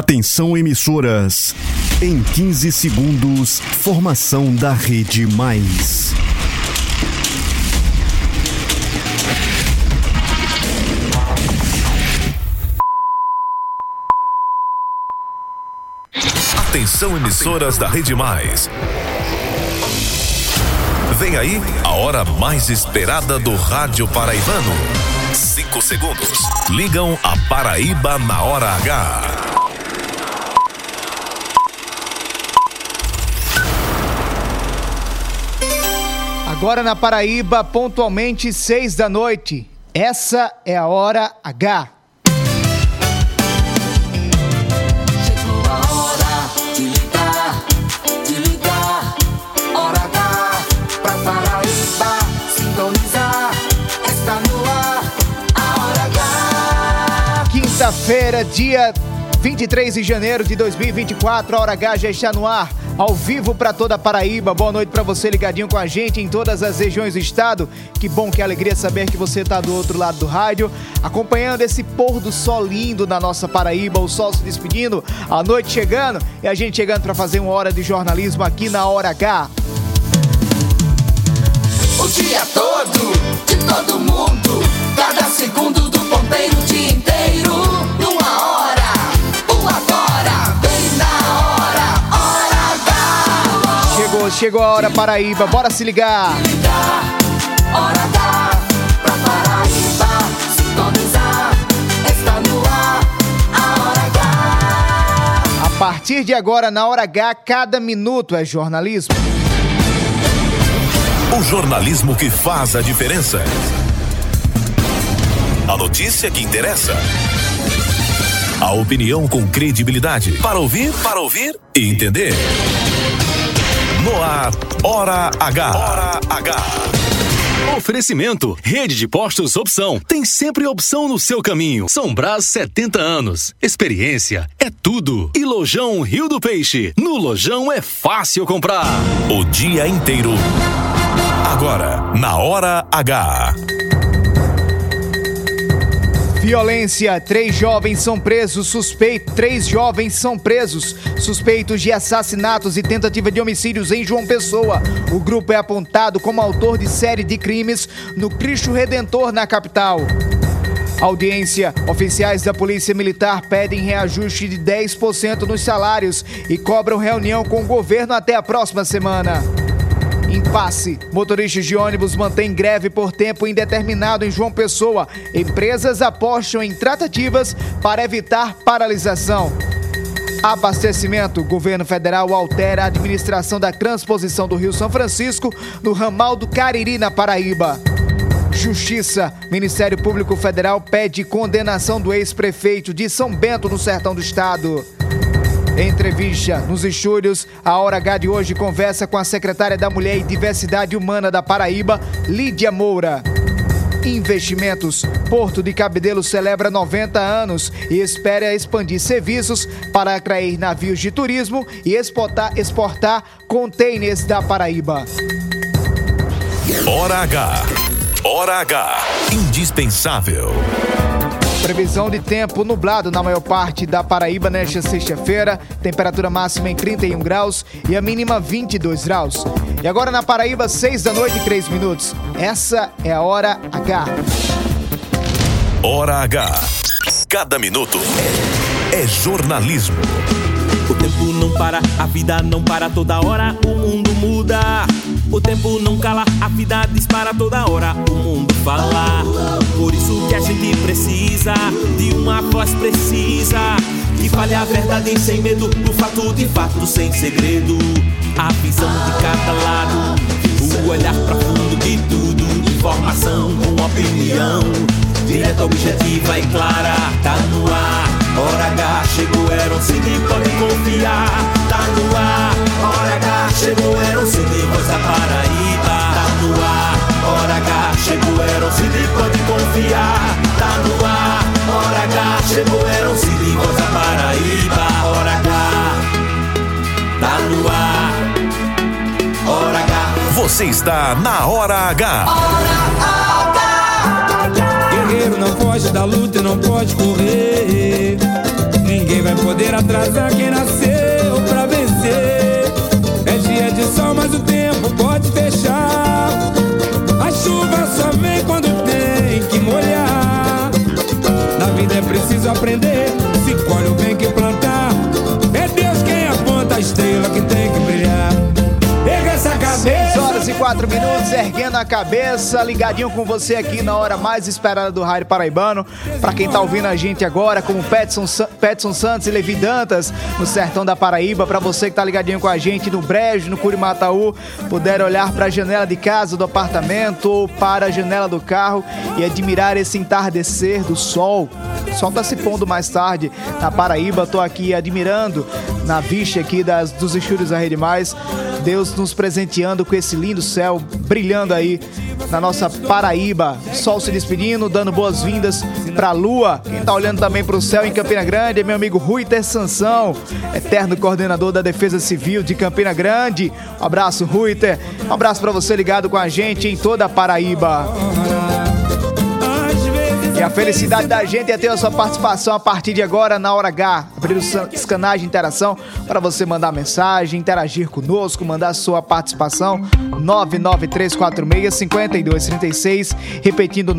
Atenção, emissoras. Em 15 segundos, formação da Rede Mais. Atenção, emissoras da Rede Mais. Vem aí a hora mais esperada do rádio paraibano. 5 segundos. Ligam a Paraíba na hora H. Agora na Paraíba, pontualmente 6 da noite. Essa é a hora H. Chegou a hora de ligar, hora H pra Paraíba sintonizar. Está no ar a hora H. Quinta-feira, dia 23 de janeiro de 2024, a hora H já está no ar. Ao vivo para toda a Paraíba. Boa noite para você ligadinho com a gente em todas as regiões do estado. Que bom, que alegria saber que você está do outro lado do rádio, acompanhando esse pôr do sol lindo na nossa Paraíba. O sol se despedindo, a noite chegando e a gente chegando para fazer uma hora de jornalismo aqui na Hora H. O dia todo, de todo mundo, cada segundo do ponteiro, o dia inteiro, numa hora, o agora, bem na hora, hora H. Chegou a hora, Paraíba, bora se ligar. Hora H, pra Paraíba sintonizar, está no ar, a hora H. A partir de agora, na Hora H, cada minuto é jornalismo. O jornalismo que faz a diferença. A notícia que interessa. A opinião com credibilidade. Para ouvir e entender. No ar, Hora H. Hora H. Oferecimento, Rede de Postos Opção. Tem sempre opção no seu caminho. São Brás, 70 anos. Experiência é tudo. E Lojão Rio do Peixe. No Lojão é fácil comprar. O dia inteiro. Agora, na Hora H. Violência, 3 jovens são presos suspeitos de assassinatos e tentativa de homicídios em João Pessoa. O grupo é apontado como autor de série de crimes no Cristo Redentor, na capital. Audiência, oficiais da Polícia Militar pedem reajuste de 10% nos salários e cobram reunião com o governo até a próxima semana. Impasse. Motoristas de ônibus mantêm greve por tempo indeterminado em João Pessoa. Empresas apostam em tratativas para evitar paralisação. Abastecimento. Governo federal altera a administração da transposição do Rio São Francisco no ramal do Cariri, na Paraíba. Justiça. Ministério Público Federal pede condenação do ex-prefeito de São Bento, no sertão do estado. Entrevista nos estúdios, a Hora H de hoje conversa com a secretária da Mulher e Diversidade Humana da Paraíba, Lídia Moura. Investimentos. Porto de Cabedelo celebra 90 anos e espera expandir serviços para atrair navios de turismo e exportar containers da Paraíba. Hora H. Hora H. Indispensável. Previsão de tempo nublado na maior parte da Paraíba nesta sexta-feira. Temperatura máxima em 31 graus e a mínima 22 graus. E agora na Paraíba, 6 da noite e 3 minutos. Essa é a Hora H. Hora H. Cada minuto é jornalismo. O tempo não para, a vida não para, toda hora o mundo muda. O tempo não cala, a vida dispara, toda hora o mundo fala. Por isso que a gente precisa de uma voz precisa, que fale a verdade sem medo, do fato de fato sem segredo. A visão de cada lado, o olhar profundo de tudo, informação com opinião, direta, objetiva e clara. Tá no ar, Hora H chegou, era um CD, pode confiar. Tá no ar, Hora H chegou, era um CD, voz da Paraíba. Tá no ar, Hora H chegou, era um CD, pode confiar. Tá no ar, Hora H chegou, era um CD, voz da Paraíba. Hora H, tá no ar, Hora H. Você está na Hora H. Hora H. Guerreiro não foge da luta e não pode correr. Ninguém ninguém vai poder atrasar quem nasceu pra vencer. É dia de sol, mas o tempo pode fechar. A chuva só vem quando tem que molhar. Na vida é preciso aprender, se colhe o bem que plantar. É Deus quem aponta a estrela que tem que brilhar. Erga essa cabeça. 6h04, erguendo a cabeça, ligadinho com você aqui na hora mais esperada do rádio paraibano. Pra quem tá ouvindo a gente agora, como Petson Santos e Levi Dantas, no sertão da Paraíba. Pra você que tá ligadinho com a gente no Brejo, no Curimataú, puder olhar pra janela de casa, do apartamento ou para a janela do carro e admirar esse entardecer do sol. O sol tá se pondo mais tarde na Paraíba. Tô aqui admirando na vista aqui dos estúdios da Rede Mais. Deus nos presenteando com esse lindo céu brilhando aí na nossa Paraíba. Sol se despedindo, dando boas-vindas pra lua. Quem tá olhando também pro céu em Campina Grande é meu amigo Ruiter Sansão, eterno coordenador da Defesa Civil de Campina Grande. Um abraço, Ruiter. Um abraço pra você ligado com a gente em toda a Paraíba. E a felicidade da gente é ter a sua participação a partir de agora na Hora H. Abrir os canais de interação para você mandar mensagem, interagir conosco, mandar sua participação. 99346-5236. Repetindo,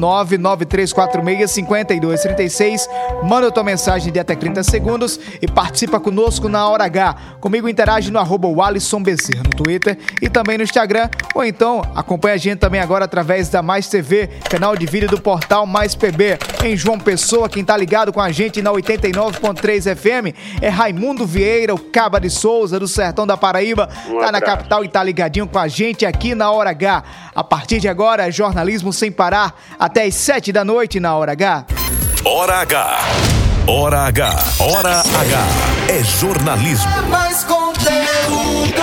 99346-5236. Manda a tua mensagem de até 30 segundos e participa conosco na Hora H. Comigo interage no @WalisonBezerra no Twitter e também no Instagram. Ou então acompanha a gente também agora através da Mais TV, canal de vídeo do portal Mais PB. Em João Pessoa, quem tá ligado com a gente na 89.3 FM é Raimundo Vieira, o Caba de Souza, do sertão da Paraíba. Tá na capital e tá ligadinho com a gente aqui na Hora H. A partir de agora, jornalismo sem parar, até as 7 da noite na Hora H. Hora H. Hora H. Hora H. É jornalismo. É mais conteúdo.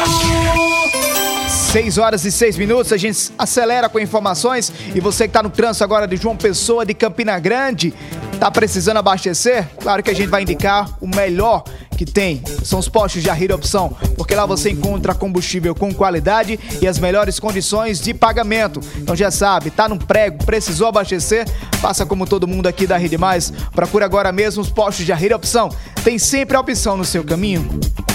6h06, a gente acelera com informações. E você que tá no trânsito agora de João Pessoa, de Campina Grande, tá precisando abastecer? Claro que a gente vai indicar o melhor que tem. São os postos de Arrira Opção, porque lá você encontra combustível com qualidade e as melhores condições de pagamento. Então já sabe, tá no prego, precisou abastecer? Faça como todo mundo aqui da Rede Mais. Procura agora mesmo os postos de Arrira Opção. Tem sempre a opção no seu caminho.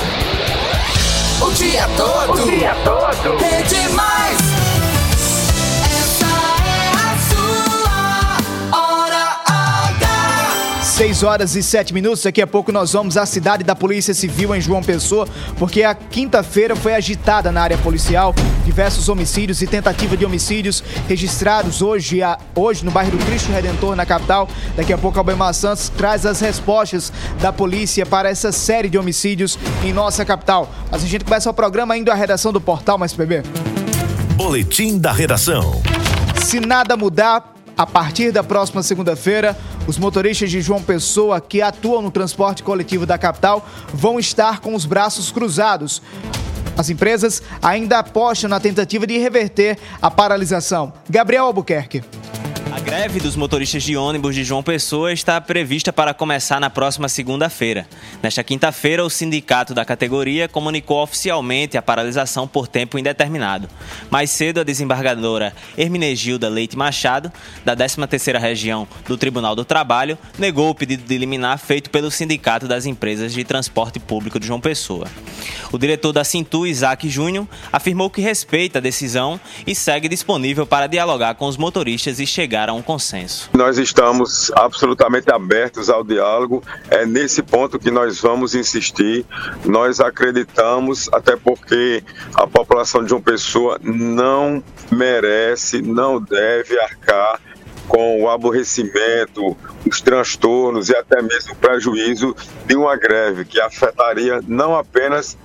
O dia todo. Rede Mais. Essa é a sua Hora H. 6h07. Daqui a pouco nós vamos à cidade da Polícia Civil em João Pessoa, porque a quinta-feira foi agitada na área policial. Diversos homicídios e tentativa de homicídios registrados hoje no bairro do Cristo Redentor, na capital. Daqui a pouco, Albemar Santos traz as respostas da polícia para essa série de homicídios em nossa capital. Mas a gente começa o programa indo à redação do Portal Mais PB. Boletim da Redação. Se nada mudar, a partir da próxima segunda-feira, os motoristas de João Pessoa que atuam no transporte coletivo da capital vão estar com os braços cruzados. As empresas ainda apostam na tentativa de reverter a paralisação. Gabriel Albuquerque. A greve dos motoristas de ônibus de João Pessoa está prevista para começar na próxima segunda-feira. Nesta quinta-feira, o sindicato da categoria comunicou oficialmente a paralisação por tempo indeterminado. Mais cedo, a desembargadora Hermenegilda Leite Machado, da 13ª Região do Tribunal do Trabalho, negou o pedido de liminar feito pelo Sindicato das Empresas de Transporte Público de João Pessoa. O diretor da Sintu, Isaac Júnior, afirmou que respeita a decisão e segue disponível para dialogar com os motoristas e chegar a um consenso. Nós estamos absolutamente abertos ao diálogo, é nesse ponto que nós vamos insistir. Nós acreditamos, até porque a população de João Pessoa não merece, não deve arcar com o aborrecimento, os transtornos e até mesmo o prejuízo de uma greve que afetaria não apenas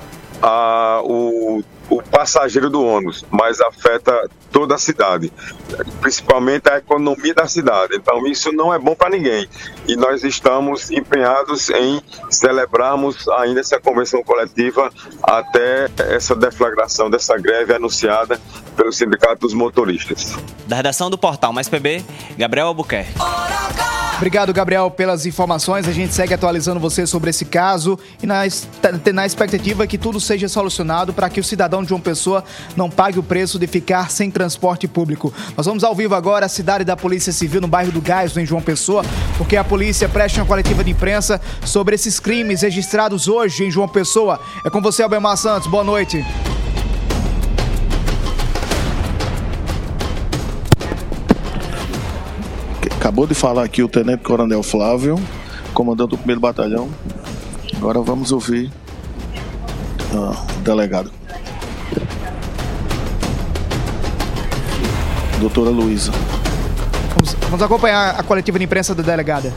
o passageiro do ônibus, mas afeta toda a cidade, principalmente a economia da cidade. Então isso não é bom para ninguém e nós estamos empenhados em celebrarmos ainda essa convenção coletiva até essa deflagração dessa greve anunciada pelo Sindicato dos Motoristas. Da redação do Portal Mais PB, Gabriel Albuquerque. Hora H. Obrigado, Gabriel, pelas informações. A gente segue atualizando você sobre esse caso e na expectativa que tudo seja solucionado para que o cidadão de João Pessoa não pague o preço de ficar sem transporte público. Nós vamos ao vivo agora à cidade da Polícia Civil, no bairro do Gás, em João Pessoa, porque a polícia presta uma coletiva de imprensa sobre esses crimes registrados hoje em João Pessoa. É com você, Albemar Santos. Boa noite. Acabou de falar aqui o Tenente Coronel Flávio, comandante do 1º Batalhão. Agora vamos ouvir o delegado. Doutora Luísa. Vamos acompanhar a coletiva de imprensa da delegada.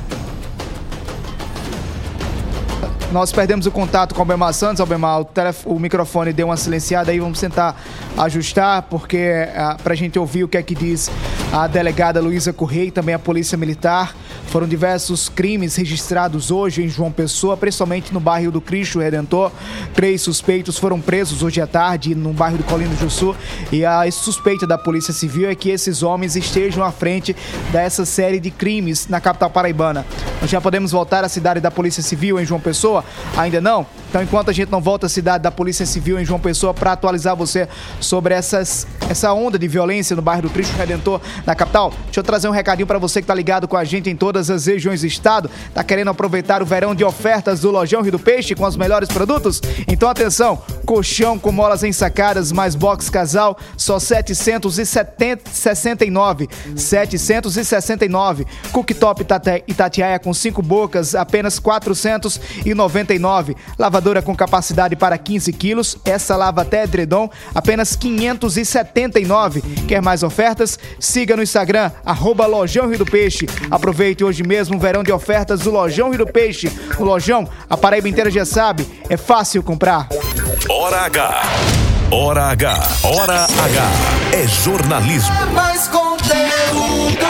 Nós perdemos o contato com o Albemar Santos. Albemar, o microfone deu uma silenciada aí, vamos tentar ajustar, porque para a gente ouvir o que é que diz a delegada Luísa Correia e também a Polícia Militar. Foram diversos crimes registrados hoje em João Pessoa, principalmente no bairro do Cristo Redentor. 3 suspeitos foram presos hoje à tarde no bairro do Colina do Sul, e a suspeita da Polícia Civil é que esses homens estejam à frente dessa série de crimes na capital paraibana. Nós já podemos voltar à cidade da Polícia Civil em João Pessoa? Ainda não? Então, enquanto a gente não volta à cidade da Polícia Civil em João Pessoa para atualizar você sobre essa onda de violência no bairro do Cristo Redentor, na capital, deixa eu trazer um recadinho para você que está ligado com a gente em todas as regiões do estado. Tá querendo aproveitar o verão de ofertas do Lojão Rio do Peixe com os melhores produtos? Então, atenção! Colchão com molas ensacadas mais box casal, só R$ 769. 769. Cooktop Itatiaia com 5 bocas, apenas R$ 499. Lavadora com capacidade para 15 quilos, essa lava até edredom, apenas R$ 579. Quer mais ofertas? Siga no Instagram, @Lojão Rio do Peixe. Aproveite hoje mesmo o verão de ofertas do Lojão Rio do Peixe. No Lojão, a Paraíba inteira já sabe, é fácil comprar. Hora H. Hora H. Hora H. É jornalismo. É mais conteúdo.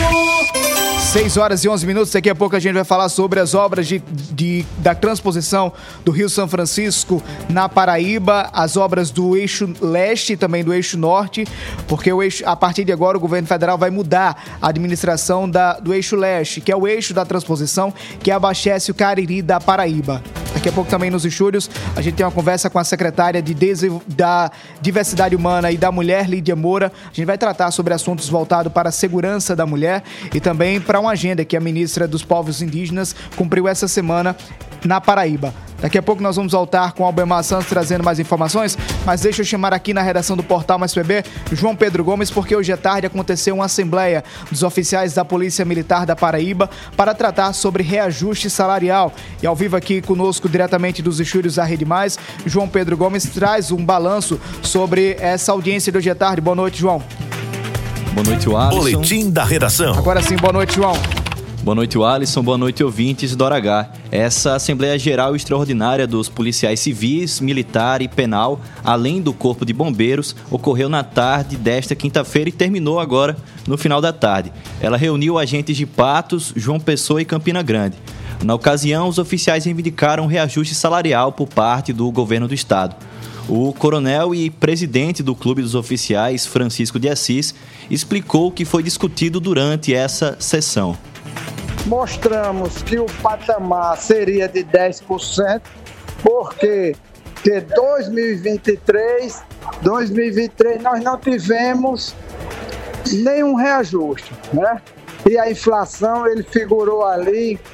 6 horas e 11 minutos. Daqui a pouco a gente vai falar sobre as obras da transposição do Rio São Francisco na Paraíba, as obras do eixo leste e também do eixo norte, porque a partir de agora o governo federal vai mudar a administração do eixo leste, que é o eixo da transposição que abastece o Cariri da Paraíba. Daqui a pouco também nos estúdios a gente tem uma conversa com a secretária da Diversidade Humana e da Mulher, Lídia Moura. A gente vai tratar sobre assuntos voltados para a segurança da mulher e também para uma agenda que a ministra dos Povos Indígenas cumpriu essa semana na Paraíba. Daqui a pouco nós vamos voltar com o Albemar Santos trazendo mais informações, mas deixa eu chamar aqui na redação do Portal Mais PB, João Pedro Gomes, porque hoje à tarde aconteceu uma assembleia dos oficiais da Polícia Militar da Paraíba para tratar sobre reajuste salarial. E ao vivo aqui conosco, diretamente dos estúdios da Rede Mais, João Pedro Gomes traz um balanço sobre essa audiência de hoje à tarde. Boa noite, João. Boa noite, Alisson. Boletim da redação. Agora sim, boa noite, João. Boa noite, Alisson. Boa noite, ouvintes do Hora H. Essa Assembleia Geral Extraordinária dos Policiais Civis, Militar e Penal, além do Corpo de Bombeiros, ocorreu na tarde desta quinta-feira e terminou agora no final da tarde. Ela reuniu agentes de Patos, João Pessoa e Campina Grande. Na ocasião, os oficiais reivindicaram um reajuste salarial por parte do governo do estado. O coronel e presidente do Clube dos Oficiais, Francisco de Assis, explicou o que foi discutido durante essa sessão. Mostramos que o patamar seria de 10%, porque de 2023 nós não tivemos nenhum reajuste, né? E a inflação, ele figurou ali em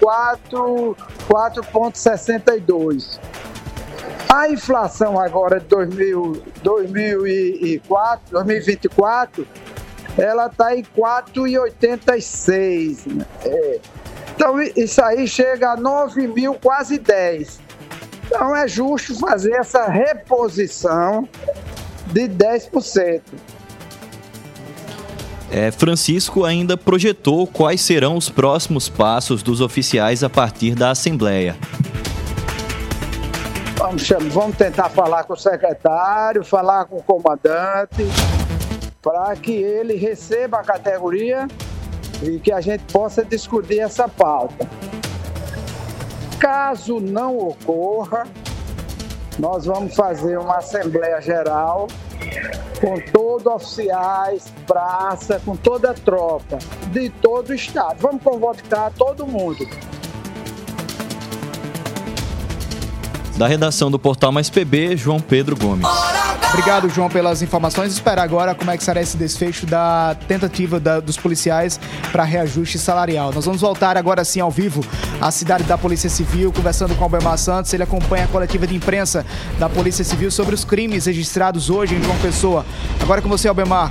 4,62%. A inflação agora de 2024, ela está em 4,86%. Né? Então, isso aí chega a 9 mil, quase 10. Então, é justo fazer essa reposição de 10%. Francisco ainda projetou quais serão os próximos passos dos oficiais a partir da Assembleia. Vamos tentar falar com o secretário, falar com o comandante, para que ele receba a categoria e que a gente possa discutir essa pauta. Caso não ocorra, nós vamos fazer uma Assembleia Geral com todos oficiais, praça, com toda a tropa de todo o estado. Vamos convocar todo mundo. Da redação do Portal Mais PB, João Pedro Gomes. Obrigado, João, pelas informações. Esperar agora como é que será esse desfecho da tentativa dos policiais para reajuste salarial. Nós vamos voltar agora sim ao vivo à cidade da Polícia Civil, conversando com o Albemar Santos. Ele acompanha a coletiva de imprensa da Polícia Civil sobre os crimes registrados hoje em João Pessoa. Agora com você, Albemar.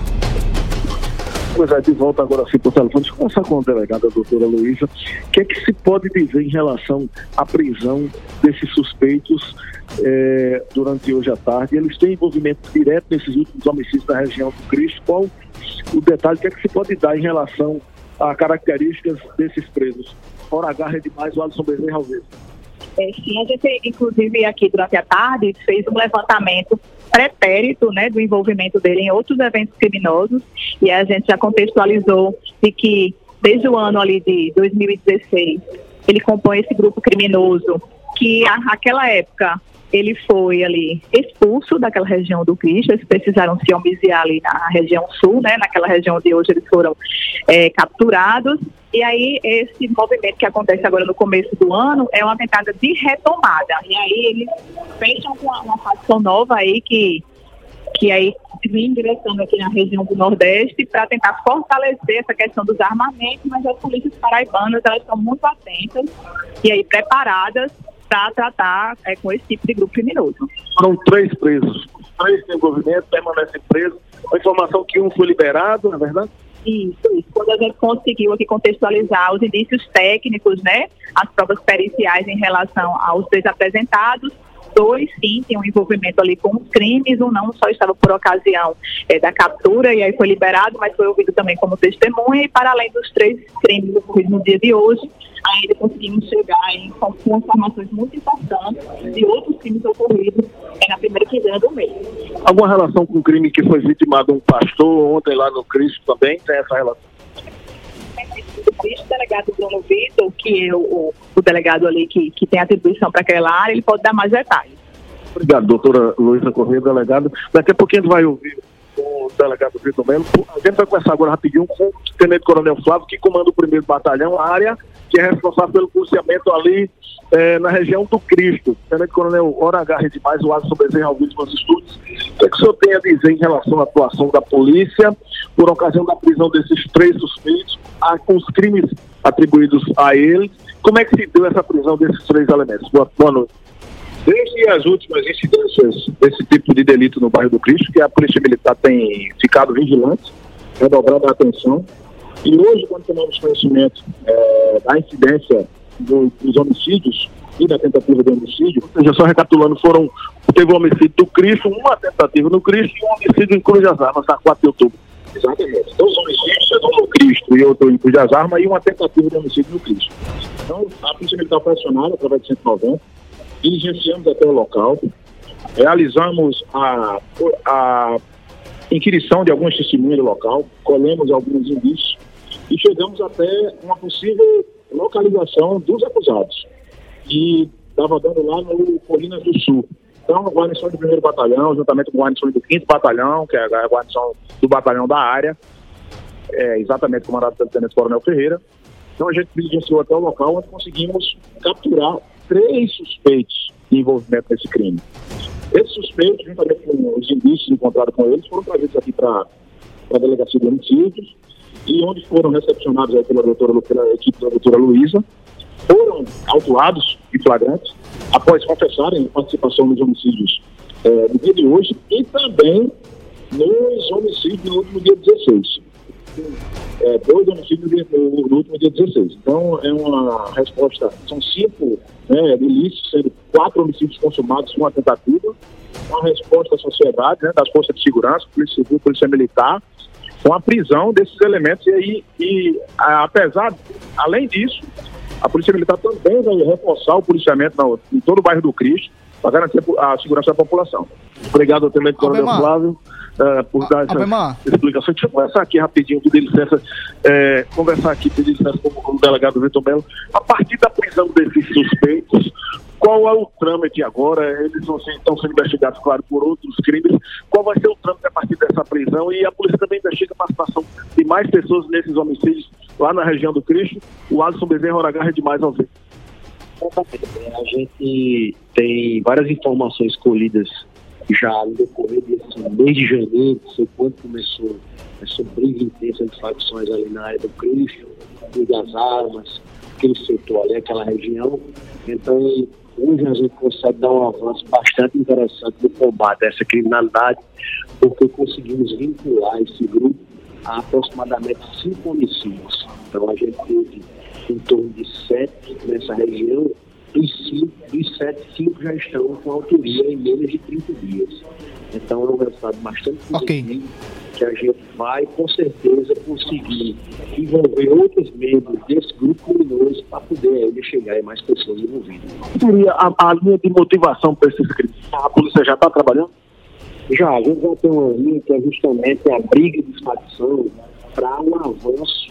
Pois é, de volta agora sim por telefone. Deixa eu conversar com a delegada, a doutora Luísa. O que é que se pode dizer em relação à prisão desses suspeitos durante hoje à tarde? Eles têm envolvimento direto nesses últimos homicídios da região do Cristo. Qual o detalhe? O que é que se pode dar em relação a características desses presos? Fora H, Rede Mais, o Alisson Bezerra Alves. Sim, a gente, inclusive, aqui durante a tarde, fez um levantamento pretérito, né, do envolvimento dele em outros eventos criminosos, e a gente já contextualizou de que, desde o ano ali de 2016, ele compõe esse grupo criminoso, que naquela época ele foi ali expulso daquela região do Cristo. Eles precisaram se homiziar ali na região sul, né, naquela região onde hoje eles foram capturados. E aí esse movimento que acontece agora no começo do ano é uma tentada de retomada. E aí eles fecham com uma facção nova aí que aí vem ingressando aqui na região do Nordeste para tentar fortalecer essa questão dos armamentos, mas as polícias paraibanas, elas estão muito atentas e aí preparadas para tratar com esse tipo de grupo criminoso. Foram 3 presos, 3 têm envolvimento, permanecem presos. A informação que um foi liberado, não é verdade? Isso. Quando a gente conseguiu aqui contextualizar os indícios técnicos, né, as provas periciais em relação aos 3 apresentados, 2 sim tinham envolvimento ali com os crimes, um não, só estava por ocasião da captura e aí foi liberado, mas foi ouvido também como testemunha. E para além dos 3 crimes ocorridos no dia de hoje, ainda conseguimos chegar com informações muito importantes de outros crimes ocorridos na primeira quinzena do mês. Alguma relação com o crime que foi vitimado um pastor ontem lá no Cristo também? Tem essa relação? O delegado Bruno Vitor, que é o delegado ali que tem atribuição para aquela área, ele pode dar mais detalhes. Obrigado, doutora Luísa Corrêa, delegado. Daqui a pouquinho a gente vai ouvir o delegado Vitor Melo. A gente vai conversar agora rapidinho com o Tenente Coronel Flávio, que comanda o 1º Batalhão, a área que é responsável pelo policiamento ali na região do Cristo. Tenente Coronel H. Rede Mais, o Alisson Bezerra ao vivo nos estúdios. O que é que o senhor tem a dizer em relação à atuação da polícia por ocasião da prisão desses 3 suspeitos, com os crimes atribuídos a eles? Como é que se deu essa prisão desses 3 elementos? Boa noite. Desde as últimas incidências desse tipo de delito no bairro do Cristo, que a Polícia Militar tem ficado vigilante, redobrando a atenção. E hoje, quando tomamos conhecimento da incidência dos homicídios e da tentativa de homicídio, ou seja, só recapitulando, teve o homicídio do Cristo, uma tentativa no Cristo e um homicídio em Cruz das Armas, na 4 de outubro. Exatamente. Então, os homicídios, um no Cristo e outro em Cruz das Armas, e uma tentativa de homicídio no Cristo. Então, a Polícia Militar foi acionada através de 190, diligenciamos até o local, realizamos a inquirição de algumas testemunhas do local, colhemos alguns indícios e chegamos até uma possível localização dos acusados. E estava dando lá no Colinas do Sul. Então, a guarnição do 1º Batalhão, juntamente com a guarnição do 5º Batalhão, que é a guarnição do batalhão da área, exatamente comandado pelo Tenente Coronel Ferreira. Então, a gente diligenciou até o local onde conseguimos capturar 3 suspeitos de envolvimento nesse crime. Esses suspeitos, juntamente com os indícios encontrados com eles, foram trazidos aqui para a Delegacia de Homicídios, e onde foram recepcionados aí pela equipe da doutora Luísa, foram autuados em flagrantes, após confessarem participação nos homicídios do dia de hoje e também nos homicídios no último dia 16. 2 homicídios no último dia 16. Então, é uma resposta, são 5 ilícitos, sendo 4 homicídios consumados com a tentativa, uma resposta à sociedade, das forças de segurança, Polícia Civil, Polícia Militar, com a prisão desses elementos. Além disso, a Polícia Militar também vai reforçar o policiamento em todo o bairro do Cristo para garantir a segurança da população. Obrigado ao Tenente Coronel Flávio por dar essa explicação. Deixa eu conversar aqui rapidinho, pedir licença com o delegado Vitor Melo. A partir da prisão desses suspeitos, qual é o trâmite agora? Eles estão sendo investigados, claro, por outros crimes. Qual vai ser o trâmite a partir dessa prisão? E a polícia também investiga a participação de mais pessoas nesses homicídios lá na região do Cristo. O Alisson Bezerra, Hora H, Rede Mais ao vivo. A gente tem várias informações colhidas já no decorrer desse mês de janeiro, foi quando começou essa briga intensa de facções ali na área do Cristo, das armas, aquele setor ali, aquela região. Então, hoje a gente consegue dar um avanço bastante interessante no combate a essa criminalidade, porque conseguimos vincular esse grupo a aproximadamente 5 homicídios. Então, a gente teve em torno de 7 nessa região, dos 7, 5 já estão com autoria em menos de 30 dias. Então, é um resultado bastante positivo, que a gente vai, com certeza, conseguir envolver outros membros desse grupo criminoso para poder ainda chegar em mais pessoas envolvidas. Seria a linha de motivação para esses crimes? A polícia já está trabalhando? Já, a gente já tem uma linha que é justamente a briga de facção para um avanço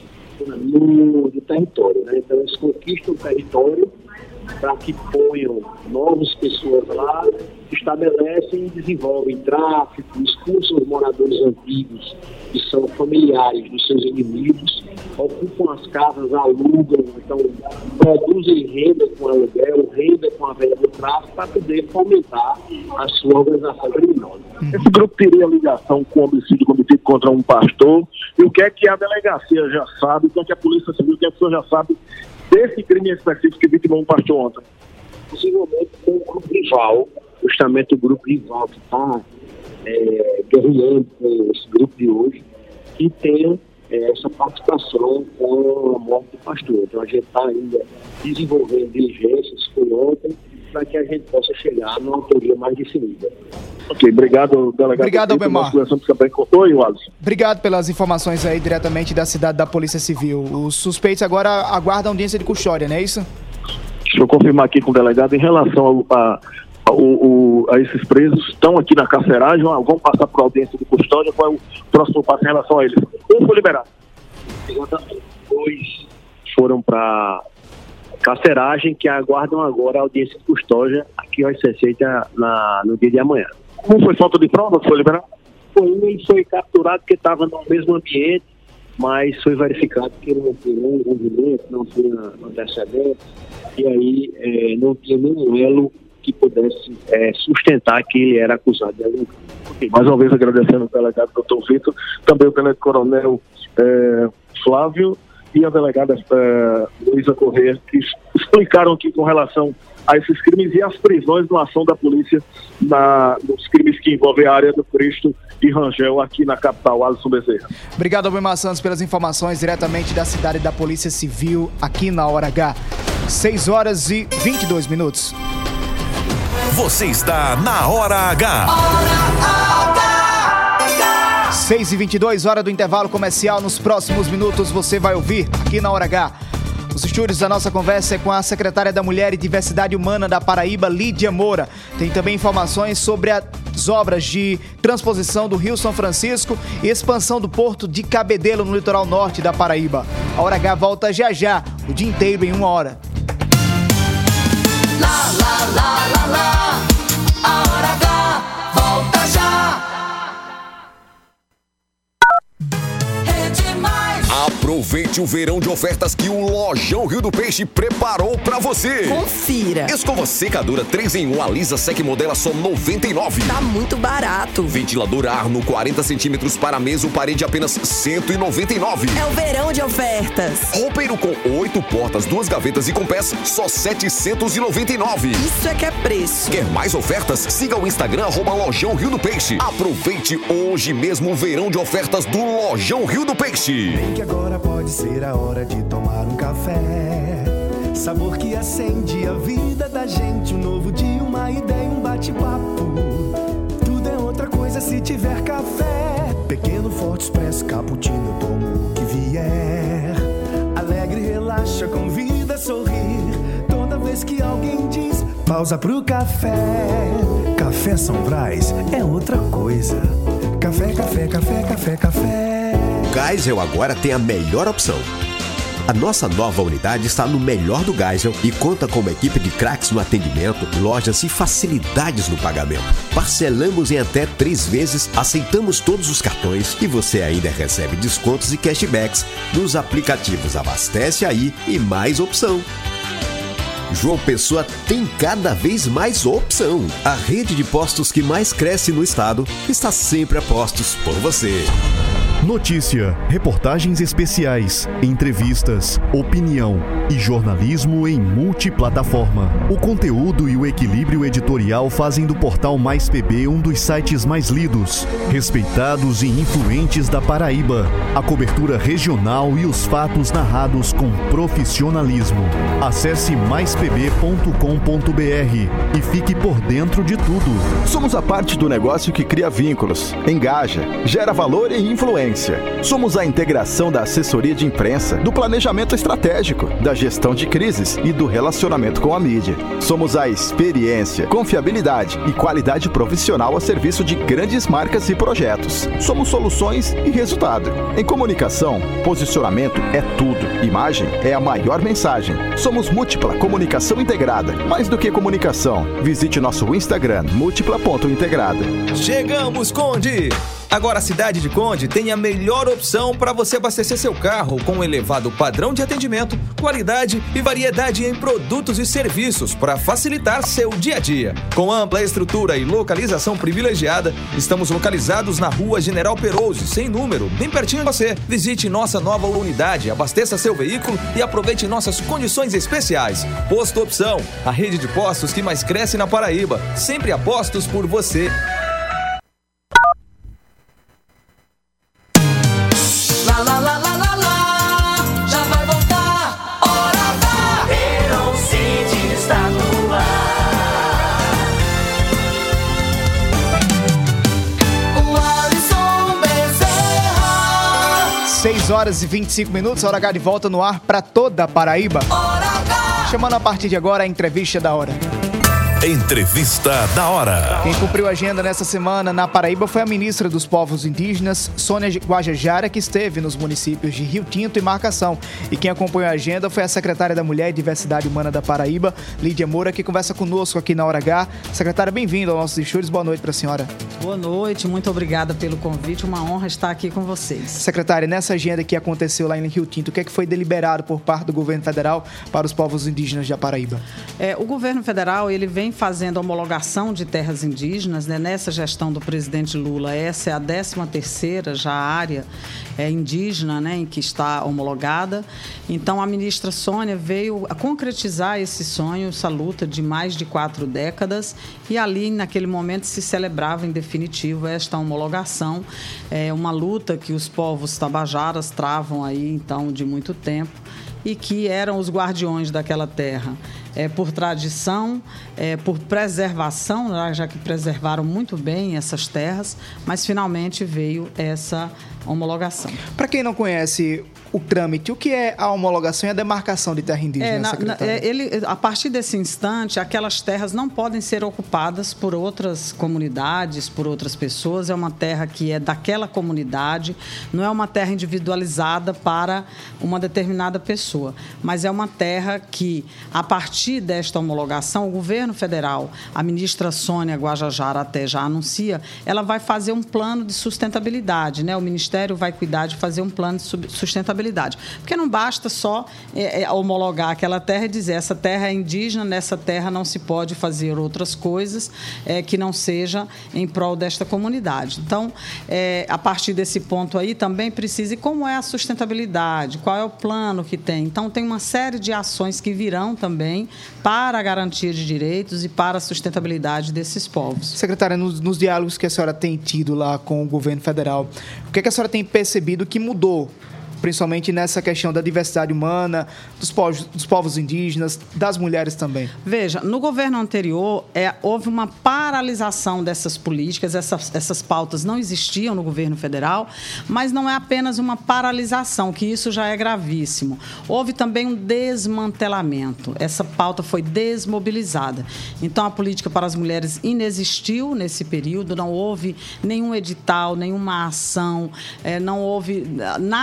no território, né? Então, eles conquistam o território para que ponham novas pessoas lá, estabelecem e desenvolvem tráfico, expulsam os moradores antigos que são familiares dos seus inimigos, ocupam as casas, alugam, então produzem renda com aluguel, renda com a venda do tráfico para poder fomentar a sua organização criminosa. Esse grupo teria ligação com o homicídio cometido contra um pastor, e o que é que a delegacia já sabe, o que é que a polícia civil, o que é que a pessoa já sabe desse crime específico que vitimou um pastor ontem? Possivelmente com o grupo rival, justamente o grupo rival que está guerreando com esse grupo de hoje, que tenha essa participação com a morte do pastor. Então a gente está ainda desenvolvendo diligências por ontem para que a gente possa chegar numa autoria mais definida. Ok, obrigado, delegado. Obrigado, Albemar. Obrigado pelas informações aí diretamente da cidade da Polícia Civil. Os suspeitos agora aguardam audiência de custódia, não é isso? Deixa eu confirmar aqui com o delegado em relação a esses presos. Estão aqui na carceragem, vão passar por audiência de custódia. Qual é o próximo passo em relação a eles? Um foi liberado. Exatamente. 2 foram para carceragem, que aguardam agora a audiência de custódia, que vai ser feita no dia de amanhã. Como foi falta de prova que foi liberado? Ele foi capturado porque estava no mesmo ambiente, mas foi verificado que ele não tinha nenhum envolvimento, não tinha antecedentes, e aí não tinha nenhum elo que pudesse sustentar que ele era acusado de algum crime. Mais uma vez agradecendo o delegado Dr. Vitor, também o tenente-coronel Flávio e a delegada Luísa Corrêa, que explicaram aqui com relação a esses crimes e as prisões na ação da polícia nos crimes que envolvem a área do Cristo e Rangel aqui na capital. Alisson Bezerra. Obrigado, Albemar Santos, pelas informações diretamente da cidade da Polícia Civil aqui na Hora H. 6 horas e 22 minutos. Você está na Hora H. 6h22, hora do intervalo comercial. Nos próximos minutos você vai ouvir aqui na Hora H. Os estúdios da nossa conversa é com a secretária da Mulher e Diversidade Humana da Paraíba, Lídia Moura. Tem também informações sobre as obras de transposição do Rio São Francisco e expansão do porto de Cabedelo no litoral norte da Paraíba. A Hora H volta já já, o dia inteiro em 1 hora. A Hora H volta já. Aproveite o verão de ofertas que o Lojão Rio do Peixe preparou pra você. Confira. Escova secadora 3 em 1 Alisa Sec Modela só R$ 99. Tá muito barato. Ventilador Arno 40 centímetros para mesa ou parede apenas R$ 199. É o verão de ofertas. Roupeiro com 8 portas, 2 gavetas e com pés só R$ 799. Isso é que é preço. Quer mais ofertas? Siga o Instagram @Lojão Rio do Peixe. Aproveite hoje mesmo o verão de ofertas do Lojão Rio do Peixe. Vem que agora pode ser a hora de tomar um café. Sabor que acende a vida da gente. Um novo dia, uma ideia, um bate-papo. Tudo é outra coisa se tiver café. Pequeno, forte, expresso, cappuccino, eu tomo o que vier. Alegre, relaxa, convida a sorrir. Toda vez que alguém diz pausa pro café. Café São Brás é outra coisa. Café, café, café, café, café. Geisel agora tem a melhor opção. A nossa nova unidade está no melhor do Geisel e conta com uma equipe de craques no atendimento, lojas e facilidades no pagamento. Parcelamos em até 3 vezes, aceitamos todos os cartões e você ainda recebe descontos e cashbacks nos aplicativos Abastece Aí e Mais Opção. João Pessoa tem cada vez mais opção. A rede de postos que mais cresce no estado está sempre a postos por você. Notícia, reportagens especiais, entrevistas, opinião e jornalismo em multiplataforma. O conteúdo e o equilíbrio editorial fazem do portal Mais PB um dos sites mais lidos, respeitados e influentes da Paraíba. A cobertura regional e os fatos narrados com profissionalismo. Acesse maispb.com.br e fique por dentro de tudo. Somos a parte do negócio que cria vínculos, engaja, gera valor e influência. Somos a integração da assessoria de imprensa, do planejamento estratégico, da gestão de crises e do relacionamento com a mídia. Somos a experiência, confiabilidade e qualidade profissional a serviço de grandes marcas e projetos. Somos soluções e resultado. Em comunicação, posicionamento é tudo. Imagem é a maior mensagem. Somos Múltipla Comunicação Integrada. Mais do que comunicação, visite nosso Instagram, múltipla.integrada. Chegamos, Conde! Agora a cidade de Conde tem a melhor opção para você abastecer seu carro com um elevado padrão de atendimento, qualidade e variedade em produtos e serviços para facilitar seu dia a dia. Com ampla estrutura e localização privilegiada, estamos localizados na Rua General Perouse, sem número, bem pertinho de você. Visite nossa nova unidade, abasteça seu veículo e aproveite nossas condições especiais. Posto Opção, a rede de postos que mais cresce na Paraíba. Sempre apostos por você. Já vai voltar, hora da Verão City está no ar. O Alisson Bezerra. 6h25, hora H de volta no ar para toda a Paraíba. Chamando a partir de agora a entrevista da hora. Entrevista da hora. Quem cumpriu a agenda nessa semana na Paraíba foi a ministra dos Povos Indígenas, Sônia Guajajara, que esteve nos municípios de Rio Tinto e Marcação. E quem acompanhou a agenda foi a secretária da Mulher e Diversidade Humana da Paraíba, Lídia Moura, que conversa conosco aqui na Hora H. Secretária, bem-vinda aos nossos estúdios. Boa noite para a senhora. Boa noite, muito obrigada pelo convite. Uma honra estar aqui com vocês. Secretária, nessa agenda que aconteceu lá em Rio Tinto, o que é que foi deliberado por parte do governo federal para os povos indígenas da Paraíba? O governo federal, ele vem fazendo a homologação de terras indígenas, né? Nessa gestão do presidente Lula, essa é a 13ª já área indígena, né, em que está homologada. Então, a ministra Sônia veio a concretizar esse sonho, essa luta de mais de 4 décadas, e ali, naquele momento, se celebrava em definitivo esta homologação. É uma luta que os povos tabajaras travam aí, então, de muito tempo, e que eram os guardiões daquela terra. Por tradição, por preservação, já que preservaram muito bem essas terras, mas finalmente veio essa homologação. Para quem não conhece o trâmite, o que é a homologação e a demarcação de terra indígena, secretária? A partir desse instante, aquelas terras não podem ser ocupadas por outras comunidades, por outras pessoas. É uma terra que é daquela comunidade, não é uma terra individualizada para uma determinada pessoa, mas é uma terra que, a partir desta homologação, o governo federal, a ministra Sônia Guajajara até já anuncia, ela vai fazer um plano de sustentabilidade, né? O Ministério vai cuidar de fazer um plano de sustentabilidade. Porque não basta só homologar aquela terra e dizer essa terra é indígena, nessa terra não se pode fazer outras coisas que não seja em prol desta comunidade. Então, a partir desse ponto aí, também precisa, e como é a sustentabilidade, qual é o plano que tem. Então, tem uma série de ações que virão também para a garantia de direitos e para a sustentabilidade desses povos. Secretária, nos diálogos que a senhora tem tido lá com o governo federal, o que é que a senhora tem percebido que mudou, principalmente nessa questão da diversidade humana, dos povos indígenas, das mulheres também? Veja, no governo anterior, houve uma paralisação dessas políticas, essas pautas não existiam no governo federal, mas não é apenas uma paralisação, que isso já é gravíssimo. Houve também um desmantelamento, essa pauta foi desmobilizada. Então, a política para as mulheres inexistiu nesse período, não houve nenhum edital, nenhuma ação, não houve nada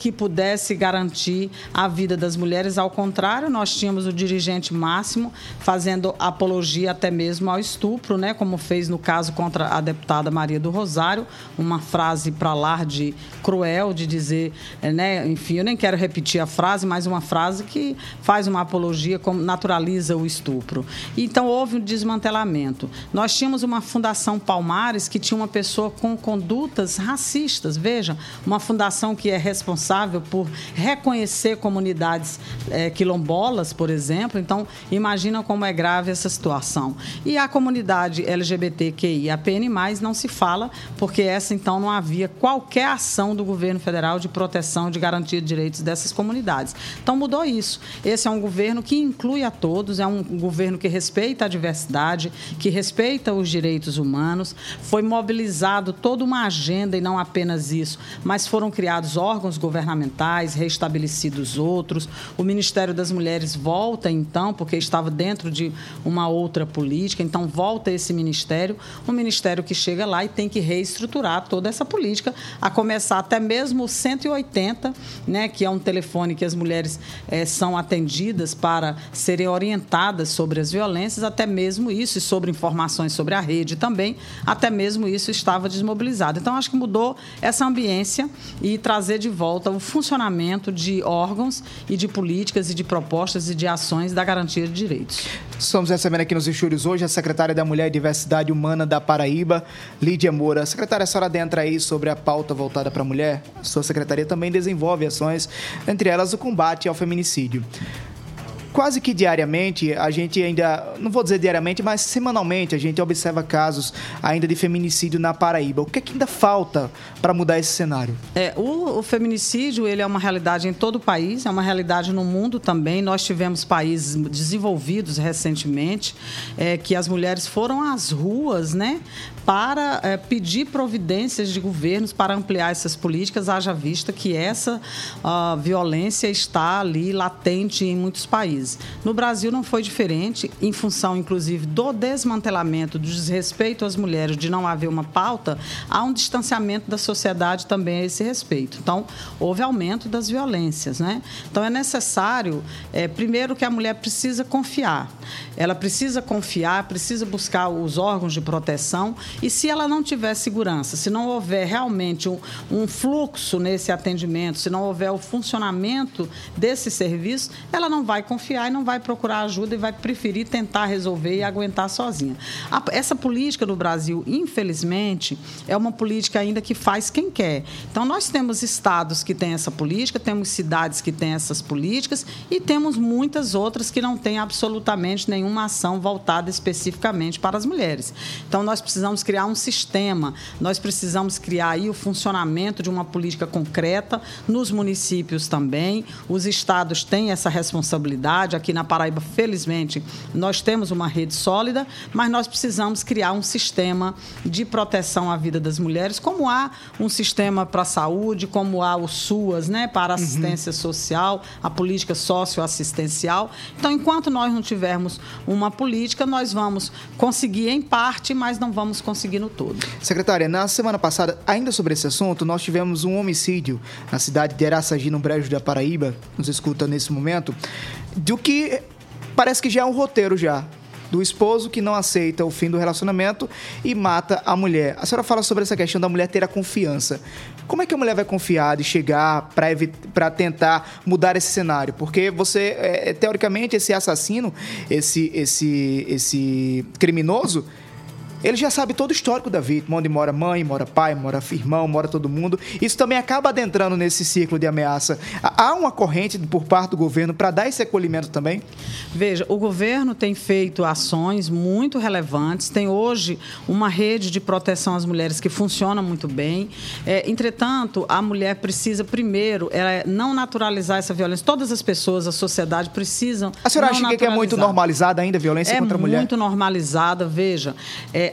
que pudesse garantir a vida das mulheres. Ao contrário, nós tínhamos o dirigente máximo fazendo apologia até mesmo ao estupro, né, como fez no caso contra a deputada Maria do Rosário, uma frase para lá de cruel, de dizer, né, enfim, eu nem quero repetir a frase, mas uma frase que faz uma apologia, como naturaliza o estupro. Então, houve um desmantelamento. Nós tínhamos uma Fundação Palmares que tinha uma pessoa com condutas racistas. Veja, uma fundação que é responsável por reconhecer comunidades quilombolas, por exemplo. Então, imagina como é grave essa situação. E a comunidade LGBTQIAPN+, não se fala, porque essa, então, não havia qualquer ação do governo federal de proteção, de garantia de direitos dessas comunidades. Então, mudou isso. Esse é um governo que inclui a todos, é um governo que respeita a diversidade, que respeita os direitos humanos. Foi mobilizado toda uma agenda, e não apenas isso, mas foram criados órgãos governamentais, restabelecidos outros. O Ministério das Mulheres volta, então, porque estava dentro de uma outra política, então volta esse ministério, um ministério que chega lá e tem que reestruturar toda essa política, a começar até mesmo o 180, né, que é um telefone que as mulheres são atendidas para serem orientadas sobre as violências, até mesmo isso, e sobre informações sobre a rede também, até mesmo isso estava desmobilizado. Então, acho que mudou essa ambiência e trazer de volta o funcionamento de órgãos e de políticas e de propostas e de ações da garantia de direitos. Estamos recebendo aqui nos estúdios hoje a secretária da Mulher e Diversidade Humana da Paraíba, Lídia Moura. Secretária, a senhora adentra aí sobre a pauta voltada para a mulher. A sua secretaria também desenvolve ações, entre elas o combate ao feminicídio. Quase que diariamente, a gente ainda, não vou dizer diariamente, mas semanalmente, a gente observa casos ainda de feminicídio na Paraíba. O que é que ainda falta para mudar esse cenário? O feminicídio, ele é uma realidade em todo o país, é uma realidade no mundo também. Nós tivemos países desenvolvidos recentemente, que as mulheres foram às ruas, né, para pedir providências de governos para ampliar essas políticas, haja vista que essa violência está ali latente em muitos países. No Brasil não foi diferente, em função, inclusive, do desmantelamento, do desrespeito às mulheres, de não haver uma pauta, há um distanciamento da sociedade também a esse respeito. Então, houve aumento das violências, né? Então, é necessário, primeiro, que a mulher precisa confiar. Ela precisa confiar, precisa buscar os órgãos de proteção, e se ela não tiver segurança, se não houver realmente um fluxo nesse atendimento, se não houver o funcionamento desse serviço, ela não vai confiar e não vai procurar ajuda e vai preferir tentar resolver e aguentar sozinha. Essa política no Brasil, infelizmente, é uma política ainda que faz quem quer. Então, nós temos estados que têm essa política, temos cidades que têm essas políticas e temos muitas outras que não têm absolutamente nenhuma ação voltada especificamente para as mulheres. Então, nós precisamos criar um sistema, nós precisamos criar aí o funcionamento de uma política concreta nos municípios também. Os estados têm essa responsabilidade. Aqui na Paraíba, felizmente, nós temos uma rede sólida, mas nós precisamos criar um sistema de proteção à vida das mulheres, como há um sistema para a saúde, como há o SUAS, né, para assistência social, a política socioassistencial. Então, enquanto nós não tivermos uma política, nós vamos conseguir em parte, mas não vamos conseguir no todo. Secretária, na semana passada, ainda sobre esse assunto, nós tivemos um homicídio na cidade de Araçagi, no Brejo da Paraíba, nos escuta nesse momento, do que parece que já é um roteiro já, do esposo que não aceita o fim do relacionamento e mata a mulher. A senhora fala sobre essa questão da mulher ter a confiança. Como é que a mulher vai confiar de chegar para tentar mudar esse cenário? Porque você, teoricamente, esse assassino, esse criminoso, ele já sabe todo o histórico da vítima, onde mora mãe, mora pai, mora irmão, mora todo mundo. Isso também acaba adentrando nesse ciclo de ameaça. Há uma corrente por parte do governo para dar esse acolhimento também? Veja, o governo tem feito ações muito relevantes, tem hoje uma rede de proteção às mulheres que funciona muito bem. Entretanto, a mulher precisa, primeiro, não naturalizar essa violência. Todas as pessoas, a sociedade precisam. A senhora acha que é muito normalizada ainda a violência contra a mulher? É muito normalizada, veja.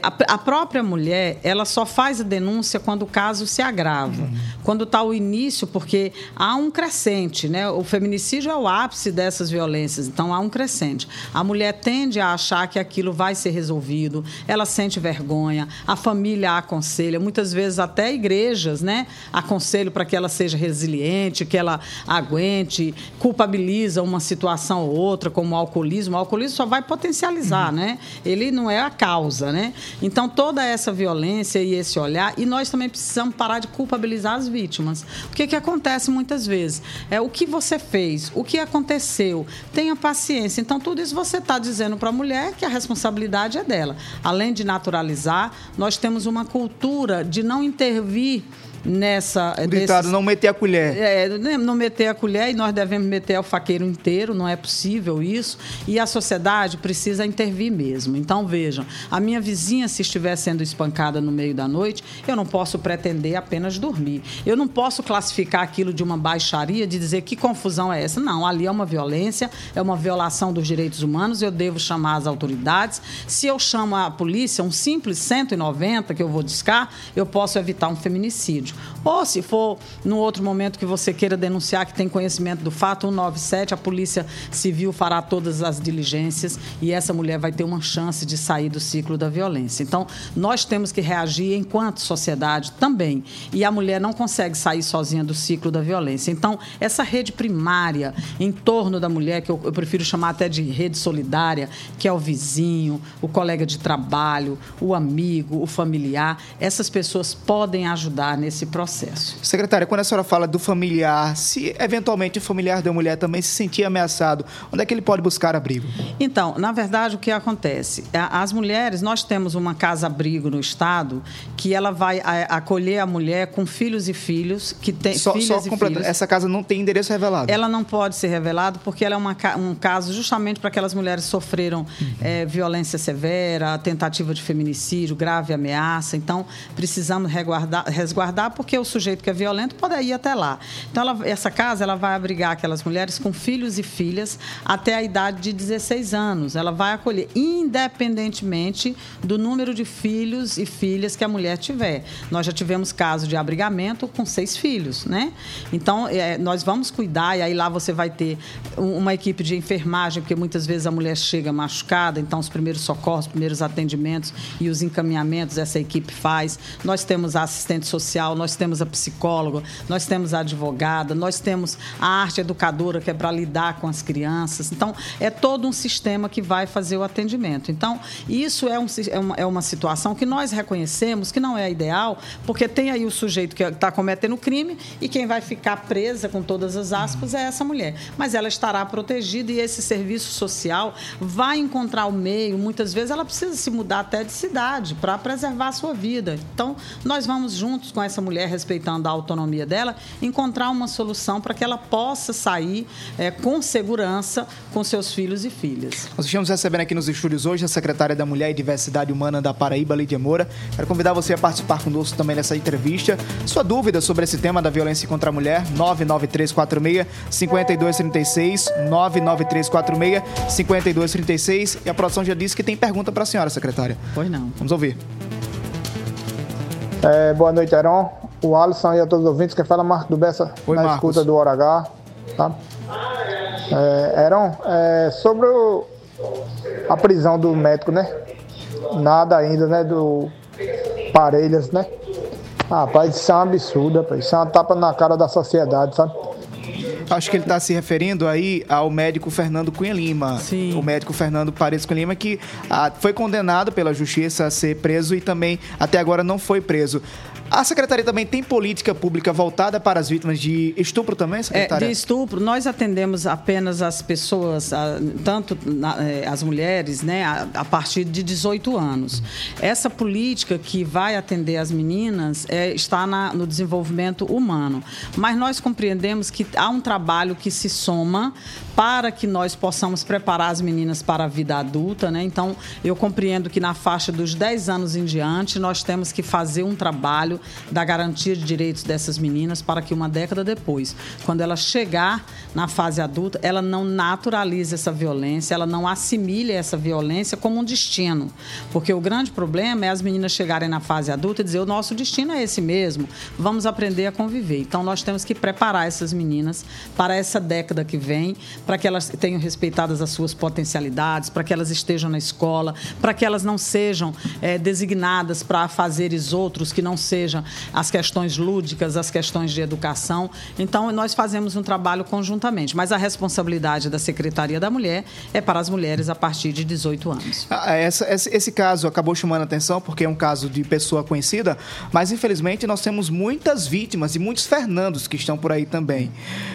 A própria mulher, ela só faz a denúncia quando o caso se agrava. Quando está o início, porque há um crescente, né? O feminicídio é o ápice dessas violências, então há um crescente. A mulher tende a achar que aquilo vai ser resolvido, ela sente vergonha, a família a aconselha, muitas vezes até igrejas, né? Aconselham para que ela seja resiliente, que ela aguente, culpabiliza uma situação ou outra, como o alcoolismo. O alcoolismo só vai potencializar, né? Ele não é a causa, né? Então, toda essa violência e esse olhar, e nós também precisamos parar de culpabilizar as vítimas. O que acontece muitas vezes? É o que você fez, o que aconteceu, tenha paciência. Então, tudo isso você está dizendo para a mulher que a responsabilidade é dela. Além de naturalizar, nós temos uma cultura de não intervir nessa... O ditado, não meter a colher. Não meter a colher, e nós devemos meter o faqueiro inteiro, não é possível isso, e a sociedade precisa intervir mesmo. Então, vejam, a minha vizinha, se estiver sendo espancada no meio da noite, eu não posso pretender apenas dormir. Eu não posso classificar aquilo de uma baixaria, de dizer que confusão é essa. Não, ali é uma violência, é uma violação dos direitos humanos, eu devo chamar as autoridades. Se eu chamo a polícia, um simples 190 que eu vou discar, eu posso evitar um feminicídio. Ou, se for num outro momento que você queira denunciar que tem conhecimento do fato, 197, a Polícia Civil fará todas as diligências e essa mulher vai ter uma chance de sair do ciclo da violência. Então, nós temos que reagir enquanto sociedade também. E a mulher não consegue sair sozinha do ciclo da violência. Então, essa rede primária em torno da mulher, que eu prefiro chamar até de rede solidária, que é o vizinho, o colega de trabalho, o amigo, o familiar, essas pessoas podem ajudar nesse processo. Secretária, quando a senhora fala do familiar, se eventualmente o familiar da mulher também se sentir ameaçado, onde é que ele pode buscar abrigo? Então, na verdade, o que acontece? As mulheres, nós temos uma casa-abrigo no Estado que ela vai acolher a mulher com filhos e filhos, que tem filhas e filhos. Essa casa não tem endereço revelado? Ela não pode ser revelada porque ela é um caso justamente para aquelas mulheres que sofreram violência severa, tentativa de feminicídio, grave ameaça. Então, precisamos resguardar porque o sujeito que é violento pode ir até lá. Então, essa casa ela vai abrigar aquelas mulheres com filhos e filhas até a idade de 16 anos. Ela vai acolher, independentemente do número de filhos e filhas que a mulher tiver. Nós já tivemos casos de abrigamento com 6 filhos, né? Então, nós vamos cuidar, e aí lá você vai ter uma equipe de enfermagem, porque muitas vezes a mulher chega machucada, então os primeiros socorros, os primeiros atendimentos e os encaminhamentos essa equipe faz. Nós temos a assistente social, nós temos a psicóloga, nós temos a advogada, nós temos a arte educadora, que é para lidar com as crianças. Então, é todo um sistema que vai fazer o atendimento. Então, isso é uma situação que nós reconhecemos que não é ideal, porque tem aí o sujeito que está cometendo o crime e quem vai ficar presa, com todas as aspas, é essa mulher. Mas ela estará protegida e esse serviço social vai encontrar o meio. Muitas vezes ela precisa se mudar até de cidade para preservar a sua vida. Então, nós vamos juntos com essa mulher, respeitando a autonomia dela, encontrar uma solução para que ela possa sair com segurança com seus filhos e filhas. Nós estamos recebendo aqui nos estúdios hoje a secretária da Mulher e Diversidade Humana da Paraíba, Lídia Moura. Quero convidar você a participar conosco também nessa entrevista. Sua dúvida sobre esse tema da violência contra a mulher, 99346-5236, 99346-5236. E a produção já disse que tem pergunta para a senhora, secretária. Pois não. Vamos ouvir. Boa noite, Heron. O Alisson e a todos os ouvintes, que fala Marcos do Bessa, na Marcos. Escuta do Hora H. Tá? Heron, sobre a prisão do médico, né? Nada ainda, né? Do Parelhas, né? Rapaz, isso é um absurdo, rapaz. Isso é uma tapa na cara da sociedade, sabe? Acho que ele está se referindo aí ao médico Fernando Cunha Lima. Sim. O médico Fernando Paredes Cunha Lima, que foi condenado pela justiça a ser preso e também até agora não foi preso. A secretaria também tem política pública voltada para as vítimas de estupro também, secretária? De estupro, nós atendemos apenas as pessoas, tanto as mulheres, né, a partir de 18 anos. Essa política que vai atender as meninas está no desenvolvimento humano. Mas nós compreendemos que há um trabalho que se soma para que nós possamos preparar as meninas para a vida adulta, né? Então, eu compreendo que na faixa dos 10 anos em diante, nós temos que fazer um trabalho da garantia de direitos dessas meninas para que uma década depois, quando ela chegar na fase adulta, ela não naturalize essa violência, ela não assimile essa violência como um destino. Porque o grande problema é as meninas chegarem na fase adulta e dizer: o nosso destino é esse mesmo, vamos aprender a conviver. Então, nós temos que preparar essas meninas para essa década que vem, para que elas tenham respeitadas as suas potencialidades, para que elas estejam na escola, para que elas não sejam designadas para afazeres outros que não sejam as questões lúdicas, as questões de educação. Então, nós fazemos um trabalho conjuntamente, mas a responsabilidade da Secretaria da Mulher é para as mulheres a partir de 18 anos. Esse caso acabou chamando a atenção porque é um caso de pessoa conhecida, mas infelizmente nós temos muitas vítimas e muitos Fernandos que estão por aí também.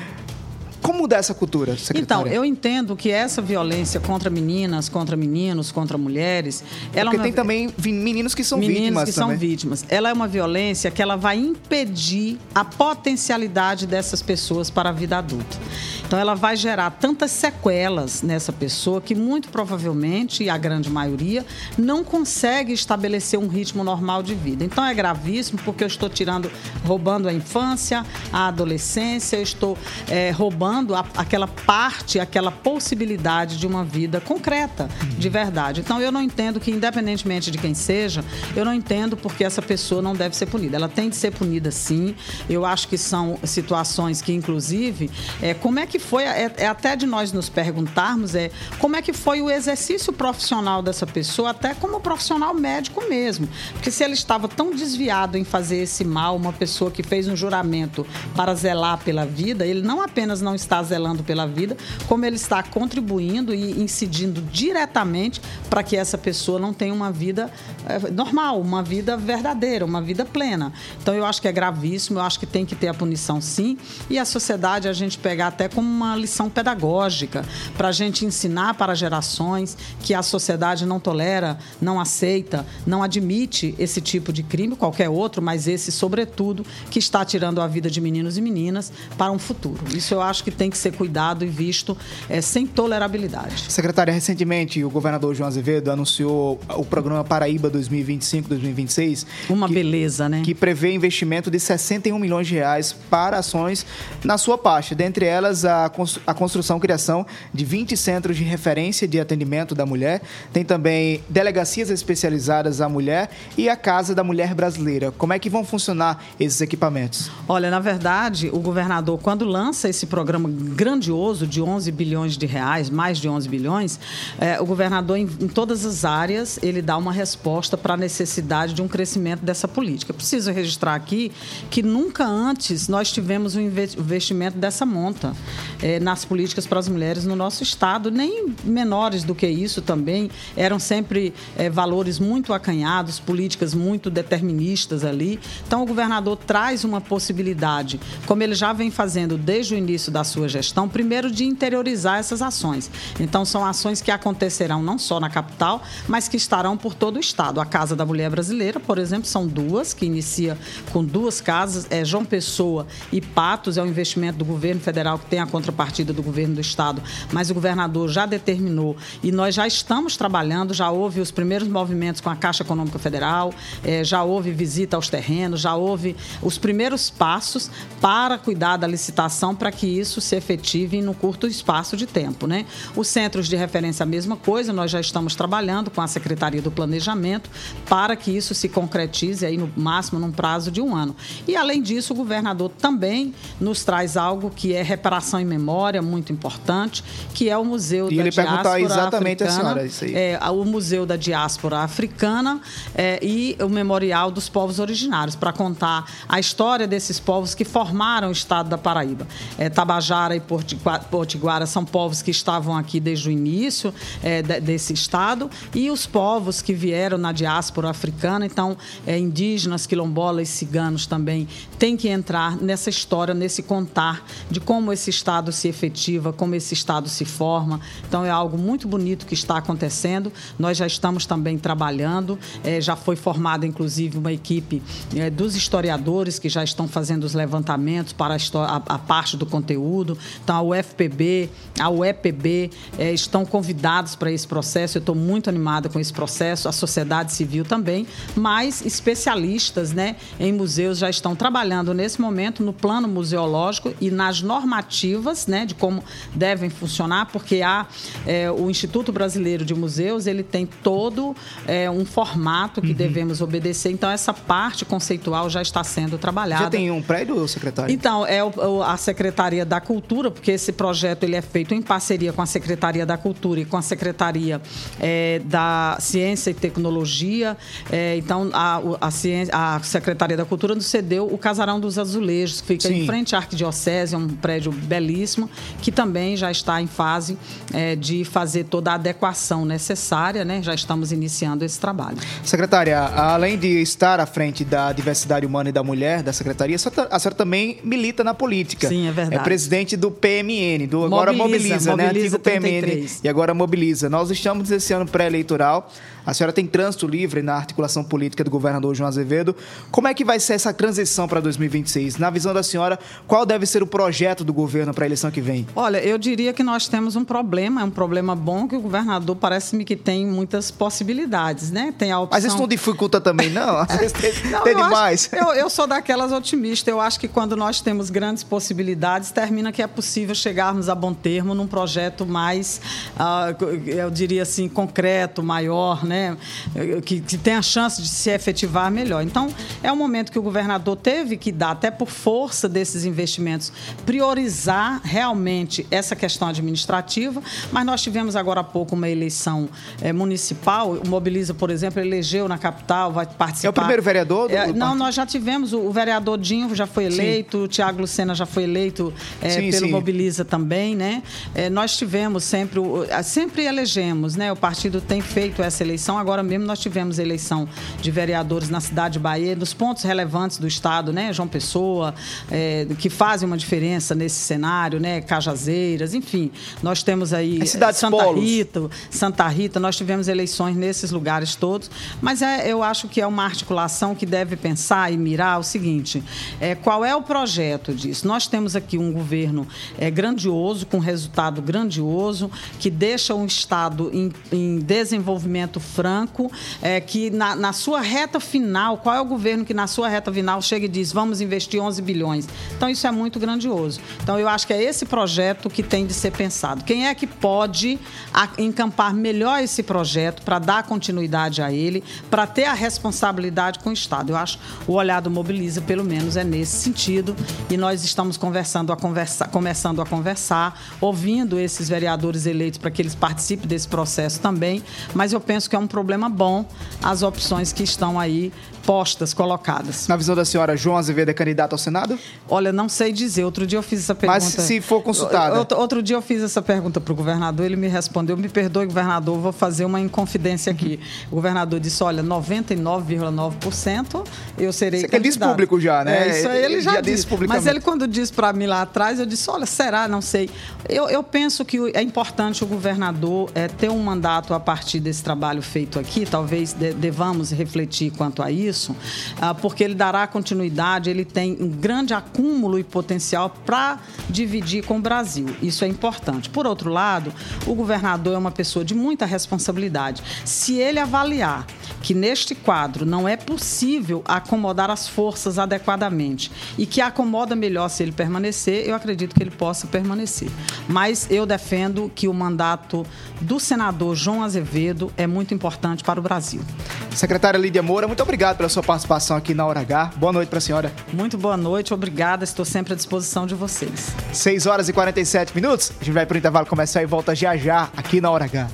Como mudar essa cultura, secretária? Então, eu entendo que essa violência contra meninas, contra meninos, contra mulheres... Porque tem também meninos que são vítimas. Ela é uma violência que ela vai impedir a potencialidade dessas pessoas para a vida adulta. Então, ela vai gerar tantas sequelas nessa pessoa que, muito provavelmente, e a grande maioria, não consegue estabelecer um ritmo normal de vida. Então, é gravíssimo porque eu estou roubando a infância, a adolescência, eu estou roubando aquela parte, aquela possibilidade de uma vida concreta, de verdade. Então, eu não entendo que, independentemente de quem seja, eu não entendo porque essa pessoa não deve ser punida. Ela tem de ser punida, sim. Eu acho que são situações que, inclusive, como é que foi, até de nós nos perguntarmos, como é que foi o exercício profissional dessa pessoa, até como profissional médico mesmo. Porque se ele estava tão desviado em fazer esse mal, uma pessoa que fez um juramento para zelar pela vida, ele não apenas não está zelando pela vida, como ele está contribuindo e incidindo diretamente para que essa pessoa não tenha uma vida normal, uma vida verdadeira, uma vida plena. Então, eu acho que é gravíssimo, eu acho que tem que ter a punição, sim, e a sociedade a gente pegar até como uma lição pedagógica, para a gente ensinar para gerações que a sociedade não tolera, não aceita, não admite esse tipo de crime, qualquer outro, mas esse, sobretudo, que está tirando a vida de meninos e meninas para um futuro. Isso eu acho que tem que ser cuidado e visto sem tolerabilidade. Secretária, recentemente o governador João Azevedo anunciou o programa Paraíba 2025-2026. Beleza, né? Que prevê investimento de 61 milhões de reais para ações na sua parte. Dentre elas, a construção e criação de 20 centros de referência de atendimento da mulher. Tem também delegacias especializadas à mulher e a Casa da Mulher Brasileira. Como é que vão funcionar esses equipamentos? Olha, na verdade, o governador, quando lança esse programa grandioso de 11 bilhões de reais, mais de 11 bilhões, o governador, em todas as áreas, ele dá uma resposta para a necessidade de um crescimento dessa política. Eu preciso registrar aqui que nunca antes nós tivemos um investimento dessa monta nas políticas para as mulheres no nosso estado, nem menores do que isso também, eram sempre valores muito acanhados, políticas muito deterministas ali. Então, o governador traz uma possibilidade, como ele já vem fazendo desde o início da sua gestão, primeiro de interiorizar essas ações. Então, são ações que acontecerão não só na capital, mas que estarão por todo o estado. A Casa da Mulher Brasileira, por exemplo, são duas, que inicia com 2 casas, João Pessoa e Patos, é um investimento do governo federal que tem a contrapartida do governo do estado, mas o governador já determinou e nós já estamos trabalhando, já houve os primeiros movimentos com a Caixa Econômica Federal, já houve visita aos terrenos, já houve os primeiros passos para cuidar da licitação para que isso se efetive no curto espaço de tempo, né? Os centros de referência, a mesma coisa, nós já estamos trabalhando com a Secretaria do Planejamento para que isso se concretize aí no máximo num prazo de 1 ano. E, além disso, o governador também nos traz algo que é reparação em memória, muito importante, que é o Museu da Diáspora exatamente Africana. A senhora, isso aí. O Museu da Diáspora Africana e o Memorial dos Povos Originários, para contar a história desses povos que formaram o estado da Paraíba. Tabajara e Potiguara são povos que estavam aqui desde o início desse estado, e os povos que vieram na diáspora africana, então indígenas, quilombolas, ciganos também, têm que entrar nessa história, nesse contar de como esse estado se efetiva, como esse estado se forma. Então, é algo muito bonito que está acontecendo. Nós já estamos também trabalhando, já foi formada, inclusive, uma equipe dos historiadores que já estão fazendo os levantamentos para a parte do conteúdo. conteúdo. Então, a UFPB, a UEPB estão convidados para esse processo. Eu estou muito animada com esse processo, a sociedade civil também, mas especialistas, né, em museus já estão trabalhando nesse momento no plano museológico e nas normativas, né, de como devem funcionar, porque o Instituto Brasileiro de Museus, ele tem todo um formato que devemos obedecer. Então, essa parte conceitual já está sendo trabalhada. Já tem um prédio, secretário? Então, a Secretaria da Cultura, porque esse projeto ele é feito em parceria com a Secretaria da Cultura e com a Secretaria da Ciência e Tecnologia. Então, a Secretaria da Cultura nos cedeu o Casarão dos Azulejos, que fica em frente à Arquidiocese, é um prédio belíssimo, que também já está em fase de fazer toda a adequação necessária, né? Já estamos iniciando esse trabalho. Secretária, além de estar à frente da diversidade humana e da mulher, da Secretaria, a senhora também milita na política. Sim, é verdade. É presidente do PMN, agora Mobiliza, né? Antigo 33. PMN e agora Mobiliza. Nós estamos esse ano pré-eleitoral. A senhora tem trânsito livre na articulação política do governador João Azevedo. Como é que vai ser essa transição para 2026? Na visão da senhora, qual deve ser o projeto do governo para a eleição que vem? Olha, eu diria que nós temos um problema, é um problema bom, que o governador parece-me que tem muitas possibilidades, né? Tem a opção... Mas isso não dificulta também, não? Às vezes tem demais. Eu sou daquelas otimistas. Eu acho que quando nós temos grandes possibilidades, termina que é possível chegarmos a bom termo num projeto mais, eu diria assim, concreto, maior, né? Que tem a chance de se efetivar melhor. Então, é um momento que o governador teve que dar, até por força desses investimentos, priorizar realmente essa questão administrativa, mas nós tivemos agora há pouco uma eleição municipal. O Mobiliza, por exemplo, elegeu na capital, vai participar... É o primeiro vereador? Não, nós já tivemos, o vereador Dinho já foi eleito, o Tiago Lucena já foi eleito pelo Mobiliza também, né? Nós tivemos sempre elegemos, né? O partido tem feito essa eleição. Agora mesmo nós tivemos eleição de vereadores na cidade de Bahia, dos pontos relevantes do estado, né? João Pessoa, que fazem uma diferença nesse cenário, né? Cajazeiras, enfim. Nós temos aí Santa Rita, nós tivemos eleições nesses lugares todos, mas eu acho que é uma articulação que deve pensar e mirar o seguinte, qual é o projeto disso? Nós temos aqui um governo grandioso, com resultado grandioso, que deixa um estado em desenvolvimento franco, que na sua reta final, qual é o governo que na sua reta final chega e diz, vamos investir 11 bilhões? Então, isso é muito grandioso. Então, eu acho que é esse projeto que tem de ser pensado. Quem é que pode encampar melhor esse projeto para dar continuidade a ele, para ter a responsabilidade com o Estado? Eu acho o olhar do Mobiliza, pelo menos, é nesse sentido, e nós estamos começando a conversar, ouvindo esses vereadores eleitos para que eles participem desse processo também, mas eu penso que é um problema bom as opções que estão aí postas, colocadas. Na visão da senhora, João Azevedo é candidato ao Senado? Olha, não sei dizer. Outro dia eu fiz essa pergunta... Mas se for consultada... Outro dia eu fiz essa pergunta para o governador, ele me respondeu, me perdoe, governador, vou fazer uma inconfidência aqui. O governador disse, olha, 99,9% eu serei candidato. Ele disse público já, né? Isso aí ele já disse publicamente. Mas ele, quando disse para mim lá atrás, eu disse, olha, será? Não sei. Eu penso que é importante o governador ter um mandato a partir desse trabalho feito aqui, talvez devamos refletir quanto a isso, porque ele dará continuidade, ele tem um grande acúmulo e potencial para dividir com o Brasil. Isso é importante. Por outro lado, o governador é uma pessoa de muita responsabilidade. Se ele avaliar que neste quadro não é possível acomodar as forças adequadamente e que acomoda melhor se ele permanecer, eu acredito que ele possa permanecer. Mas eu defendo que o mandato do senador João Azevedo é muito importante para o Brasil. Secretária Lídia Moura, muito obrigado pela sua participação aqui na Hora H. Boa noite para a senhora. Muito boa noite, obrigada. Estou sempre à disposição de vocês. 6 horas e 47 minutos. A gente vai para o intervalo comercial e volta já já aqui na Hora H.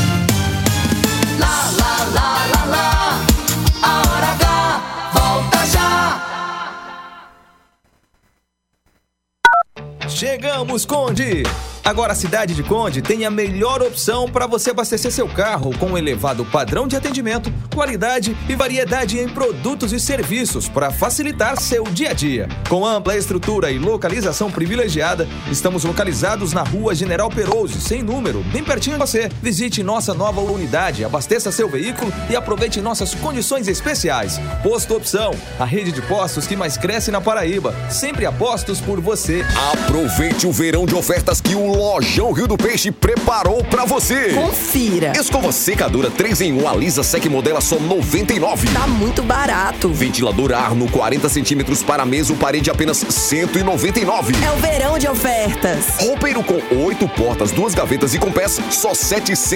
A Hora H volta já. Chegamos, Conde! Agora a cidade de Conde tem a melhor opção para você abastecer seu carro com um elevado padrão de atendimento, qualidade e variedade em produtos e serviços para facilitar seu dia a dia. Com ampla estrutura e localização privilegiada, estamos localizados na Rua General Perouse, sem número, bem pertinho de você. Visite nossa nova unidade, abasteça seu veículo e aproveite nossas condições especiais. Posto Opção, a rede de postos que mais cresce na Paraíba, sempre apostos por você. Aproveite o verão de ofertas que o Lojão Rio do Peixe preparou pra você. Confira. Escova secadora 3 em 1 Alisa Sec Modela só R$ 99. Tá muito barato. Ventilador Arno 40 centímetros para mesa ou parede apenas R$ 199. É o verão de ofertas. Roupeiro com 8 portas, 2 gavetas e com pés, só R$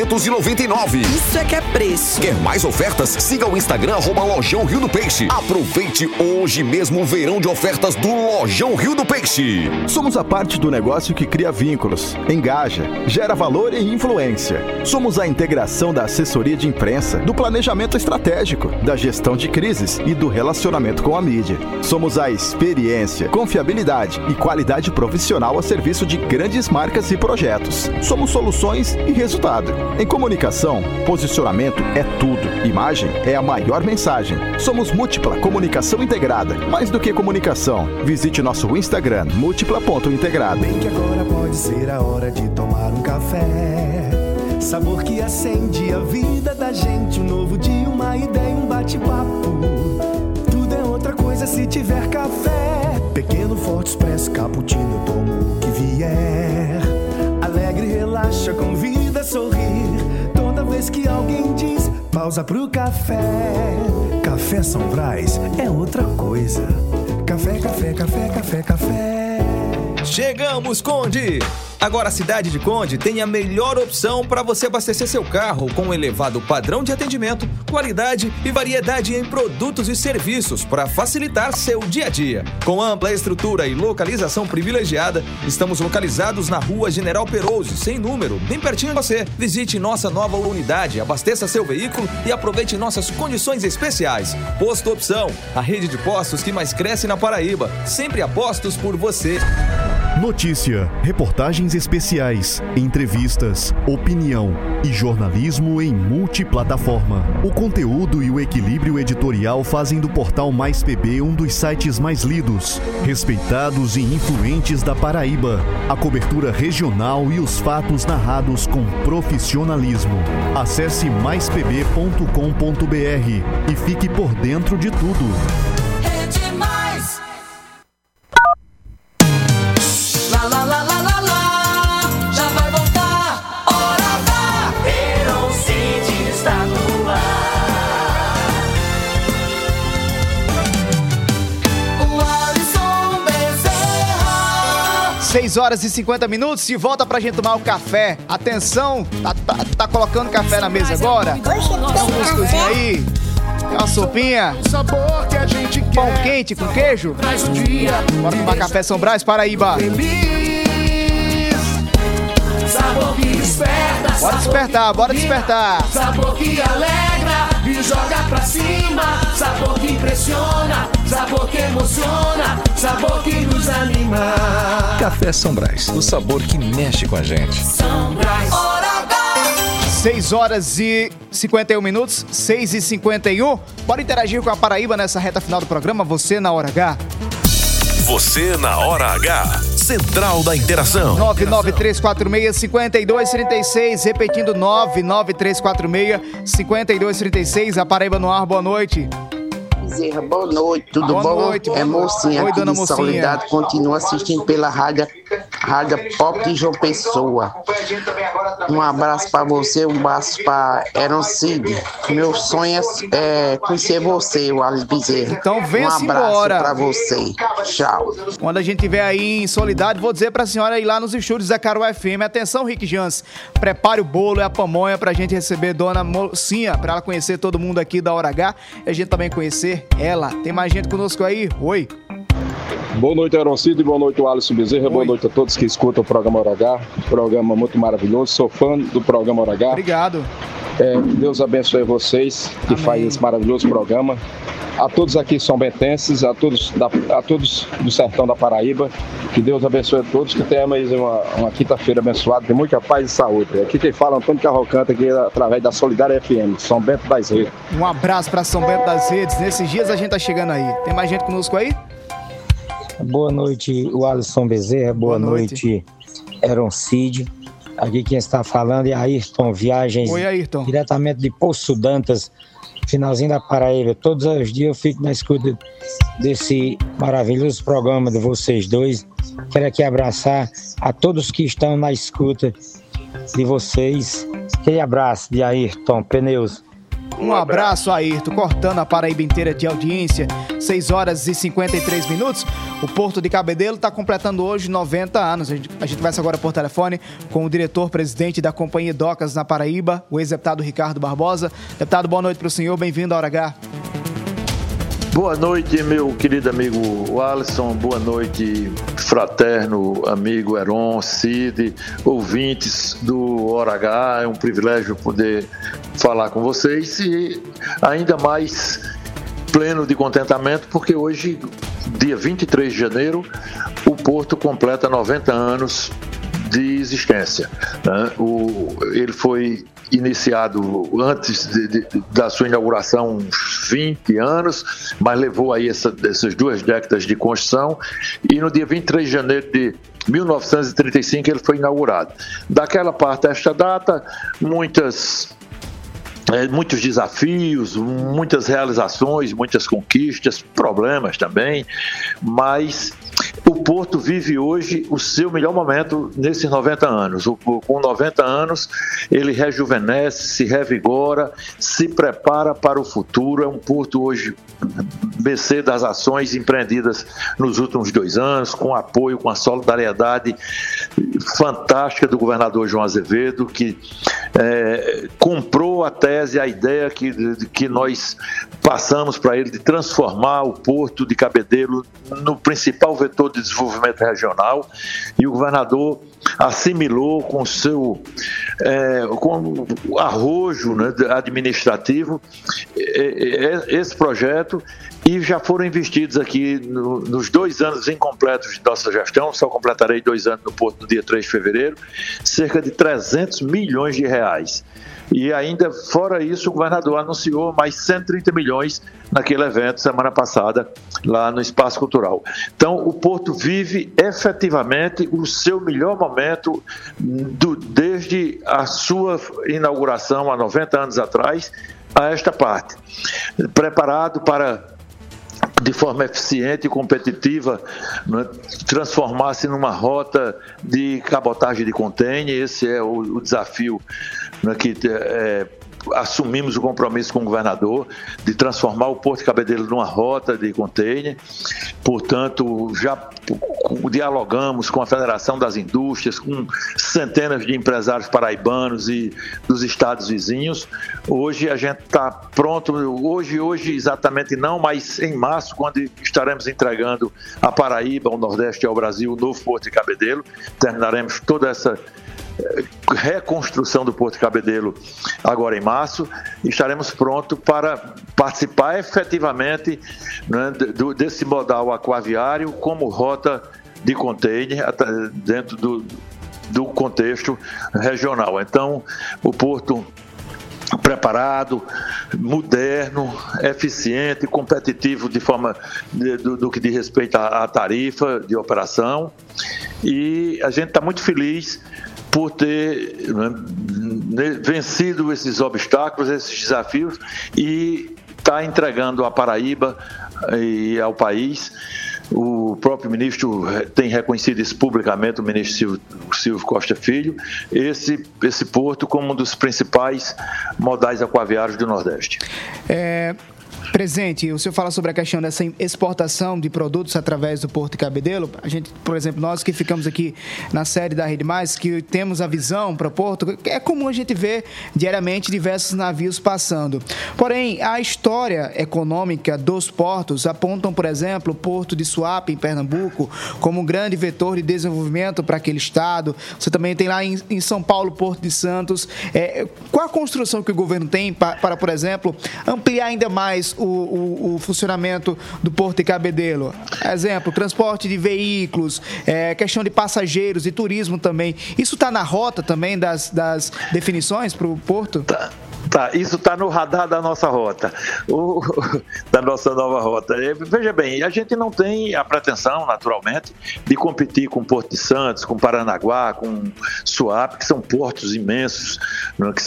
799. Isso é que é preço. Quer mais ofertas? Siga o Instagram @Lojão Rio do Peixe. Aproveite hoje mesmo o verão de ofertas do Lojão Rio do Peixe. Somos a parte do negócio que cria vínculos, engaja, gera valor e influência. Somos a integração da assessoria de imprensa, do planejamento estratégico, da gestão de crises e do relacionamento com a mídia. Somos a experiência, confiabilidade e qualidade profissional a serviço de grandes marcas e projetos. Somos soluções e resultado. Em comunicação, posicionamento é tudo. Imagem é a maior mensagem. Somos Múltipla Comunicação Integrada. Mais do que comunicação, visite nosso Instagram, múltipla.integrada. Bem que agora pode ser a hora de tomar um café. Sabor que acende a vida da gente. Um novo dia, uma ideia, um bate-papo. Tudo é outra coisa se tiver café. Pequeno, forte, expresso, cappuccino, eu tomo o que vier. Alegre, relaxa, convida a sorrir. Toda vez que alguém diz pausa pro café. Café São Brás é outra coisa. Café, café, café, café, café. Chegamos, Conde! Agora a cidade de Conde tem a melhor opção para você abastecer seu carro com um elevado padrão de atendimento, qualidade e variedade em produtos e serviços para facilitar seu dia a dia. Com ampla estrutura e localização privilegiada, estamos localizados na Rua General Perouse, sem número, bem pertinho de você. Visite nossa nova unidade, abasteça seu veículo e aproveite nossas condições especiais. Posto Opção, a rede de postos que mais cresce na Paraíba, sempre apostos por você. Notícia, reportagens especiais, entrevistas, opinião e jornalismo em multiplataforma. O conteúdo e o equilíbrio editorial fazem do portal Mais PB um dos sites mais lidos, respeitados e influentes da Paraíba. A cobertura regional e os fatos narrados com profissionalismo. Acesse maispb.com.br e fique por dentro de tudo. Lá, lá, lá, lá, lá, lá, já vai voltar, hora H, Verão City está no ar. O Alisson Bezerra. 6 horas e 50 minutos, de volta pra gente tomar o café. Atenção, tá colocando café na mesa agora? Vamos cozinhar aí. Tem uma sopinha, pão quente com queijo. Bora tomar café São Brás, Paraíba. Sabor que desperta, bora despertar, bora despertar. Sabor que alegra e joga pra cima. Sabor que impressiona, sabor que emociona, sabor que nos anima. Café São Brás, o sabor que mexe com a gente. São Brás, hora H. 6 horas e 51 minutos, 6 e 51. Bora interagir com a Paraíba nessa reta final do programa, você na Hora H. Você na Hora H. Central da Interação. 99346-5236. Repetindo, 99346-5236. A Paraíba no ar, boa noite. Bezerra, boa noite, tudo boa bom? Noite. É Mocinha Oi, aqui dona de Mocinha. Soledade, continua assistindo pela rádio Pop de João Pessoa. Um abraço pra você, um abraço pra Eroncide. Meu sonho é conhecer você, o Alisson Bezerra. Então venha-se um abraço embora pra você, tchau. Quando a gente estiver aí em Soledade, vou dizer pra senhora ir lá nos estúdios da Caro FM. Atenção, Rick Jans, prepare o bolo e a pamonha pra gente receber dona Mocinha, pra ela conhecer todo mundo aqui da Hora H e a gente também conhecer ela. Tem mais gente conosco aí? Oi. Boa noite, Aroncide, boa noite, Alisson Bezerra. Oi. Boa noite a todos que escutam o programa Hora H. Programa muito maravilhoso, sou fã do programa Hora H. Obrigado. Deus abençoe vocês que fazem esse maravilhoso programa. A todos aqui são bentenses, a todos do sertão da Paraíba, que Deus abençoe a todos, que tenhamos uma quinta-feira abençoada, de muita paz e saúde. Aqui quem fala é Antônio Cavalcante, aqui através da Solidária FM, São Bento das Redes. Um abraço para São Bento das Redes. Nesses dias a gente tá chegando aí. Tem mais gente conosco aí? Boa noite, o Alisson Bezerra. Boa noite, Eron Cid. Aqui quem está falando é Ayrton Viagens. Oi, Ayrton. Diretamente de Poço Dantas, finalzinho da Paraíba. Todos os dias eu fico na escuta desse maravilhoso programa de vocês dois. Quero aqui abraçar a todos que estão na escuta de vocês. Aquele abraço de Ayrton Pneus. Um abraço, Ayrton, cortando a Paraíba inteira de audiência, 6 horas e 53 minutos. O Porto de Cabedelo está completando hoje 90 anos. A gente conversa agora por telefone com o diretor-presidente da Companhia Docas na Paraíba, o ex-deputado Ricardo Barbosa. Deputado, boa noite para o senhor, bem-vindo à Hora H. Boa noite, meu querido amigo Alisson, boa noite, fraterno amigo Heron, Cid, ouvintes do Hora H. É um privilégio poder falar com vocês e ainda mais pleno de contentamento, porque hoje, dia 23 de janeiro, o Porto completa 90 anos de existência. Ele foi iniciado antes da sua inauguração uns 20 anos, mas levou aí essas 2 décadas de construção, e no dia 23 de janeiro de 1935 ele foi inaugurado. Daquela parte a esta data, muitos desafios, muitas realizações, muitas conquistas, problemas também, mas o Porto vive hoje o seu melhor momento nesses 90 anos. Com 90 anos, ele rejuvenesce, se revigora, se prepara para o futuro. É um Porto hoje, mercê das ações empreendidas nos últimos 2 anos, com apoio, com a solidariedade fantástica do governador João Azevedo, que comprou a tese, a ideia que nós passamos para ele de transformar o Porto de Cabedelo no principal vetor de desenvolvimento regional, e o governador assimilou com com o arrojo, né, administrativo esse projeto, e já foram investidos aqui nos 2 anos incompletos de nossa gestão, só completarei 2 anos no Porto no dia 3 de fevereiro, cerca de 300 milhões de reais. E ainda, fora isso, o governador anunciou mais 130 milhões naquele evento semana passada, lá no Espaço Cultural. Então, o Porto vive efetivamente o seu melhor momento desde a sua inauguração há 90 anos atrás a esta parte. Preparado para, de forma eficiente e competitiva, né, transformar-se numa rota de cabotagem de container. Esse é o desafio, né, que assumimos o compromisso com o governador de transformar o Porto de Cabedelo numa rota de container. Portanto, já dialogamos com a Federação das Indústrias, com centenas de empresários paraibanos e dos estados vizinhos. Hoje a gente está pronto, hoje exatamente não, mas em março, quando estaremos entregando a Paraíba, ao Nordeste e ao Brasil, o novo Porto de Cabedelo. Terminaremos toda essa reconstrução do Porto de Cabedelo agora em março, e estaremos prontos para participar efetivamente, né, desse modal aquaviário como rota de container dentro do contexto regional. Então, o Porto preparado, moderno, eficiente, competitivo de forma do que diz respeito à tarifa de operação, e a gente está muito feliz por ter, né, vencido esses obstáculos, esses desafios, e está entregando à Paraíba e ao país. O próprio ministro tem reconhecido isso publicamente, o ministro Silvio Costa Filho, esse porto como um dos principais modais aquaviários do Nordeste. Presidente, o senhor fala sobre a questão dessa exportação de produtos através do Porto de Cabedelo. A gente, por exemplo, nós que ficamos aqui na sede da Rede Mais, que temos a visão para o Porto, é comum a gente ver diariamente diversos navios passando. Porém, a história econômica dos portos apontam, por exemplo, o Porto de Suape, em Pernambuco, como um grande vetor de desenvolvimento para aquele estado. Você também tem lá em São Paulo, Porto de Santos. Qual a construção que o governo tem para, por exemplo, ampliar ainda mais o funcionamento do Porto de Cabedelo? Exemplo, transporte de veículos, questão de passageiros e turismo também. Isso está na rota também das definições para o Porto? Tá, isso está no radar da nossa rota, da nossa nova rota. Veja bem, a gente não tem a pretensão, naturalmente, de competir com Porto de Santos, com Paranaguá, com Suape, que são portos imensos, que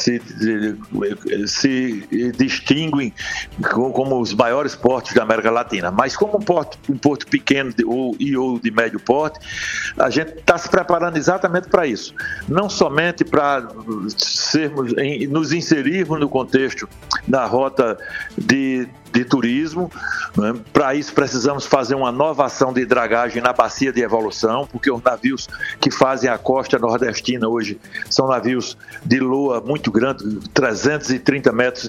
se distinguem como os maiores portos da América Latina. Mas como um porto pequeno ou de médio porte, a gente está se preparando exatamente para isso. Não somente para nos inserirmos no contexto da rota de turismo, né? Para isso precisamos fazer uma nova ação de dragagem na bacia de evolução, porque os navios que fazem a costa nordestina hoje são navios de loa muito grande, 330 metros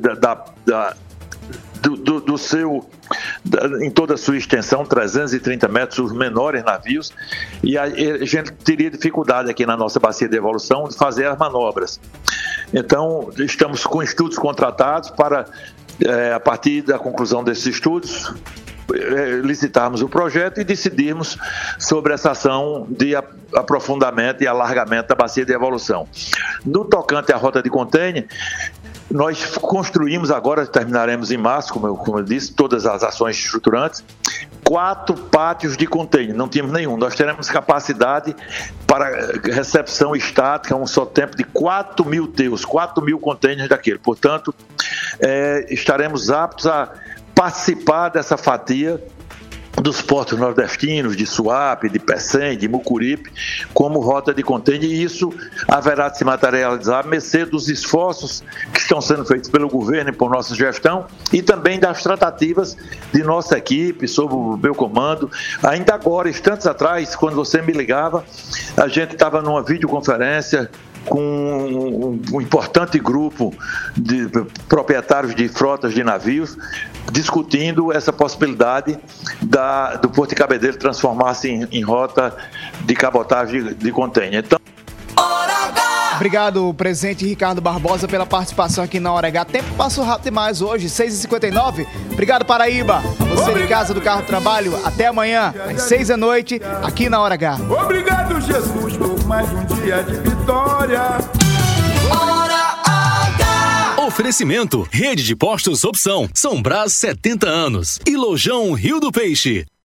em toda a sua extensão, 330 metros, os menores navios, e a gente teria dificuldade aqui na nossa bacia de evolução de fazer as manobras. Então, estamos com estudos contratados para, a partir da conclusão desses estudos, licitarmos o projeto e decidirmos sobre essa ação de aprofundamento e alargamento da bacia de evolução. No tocante à rota de container, nós construímos agora, terminaremos em março, como eu disse, todas as ações estruturantes, 4 pátios de container, não tínhamos nenhum. Nós teremos capacidade para recepção estática, um só tempo de 4 mil teus, 4 mil containers daquele. Portanto, estaremos aptos a participar dessa fatia dos portos nordestinos, de Suape, de Pecém, de Mucuripe, como rota de container, e isso haverá de se materializar a mercê dos esforços que estão sendo feitos pelo governo e por nossa gestão, e também das tratativas de nossa equipe, sob o meu comando. Ainda agora, instantes atrás, quando você me ligava, a gente estava numa videoconferência com um importante grupo de proprietários de frotas de navios, discutindo essa possibilidade do Porto de Cabedelo transformar-se em rota de cabotagem de container. Então, obrigado, presidente Ricardo Barbosa, pela participação aqui na Hora H. Tempo passou rápido demais hoje, 6h59. Obrigado, Paraíba. Você de casa, do carro de trabalho. Até amanhã, às 6 da noite, aqui na Hora H. Obrigado, Jesus, por mais um dia de vitória. Hora H. Oferecimento: Rede de Postos Opção, São Brás 70 anos e Lojão Rio do Peixe.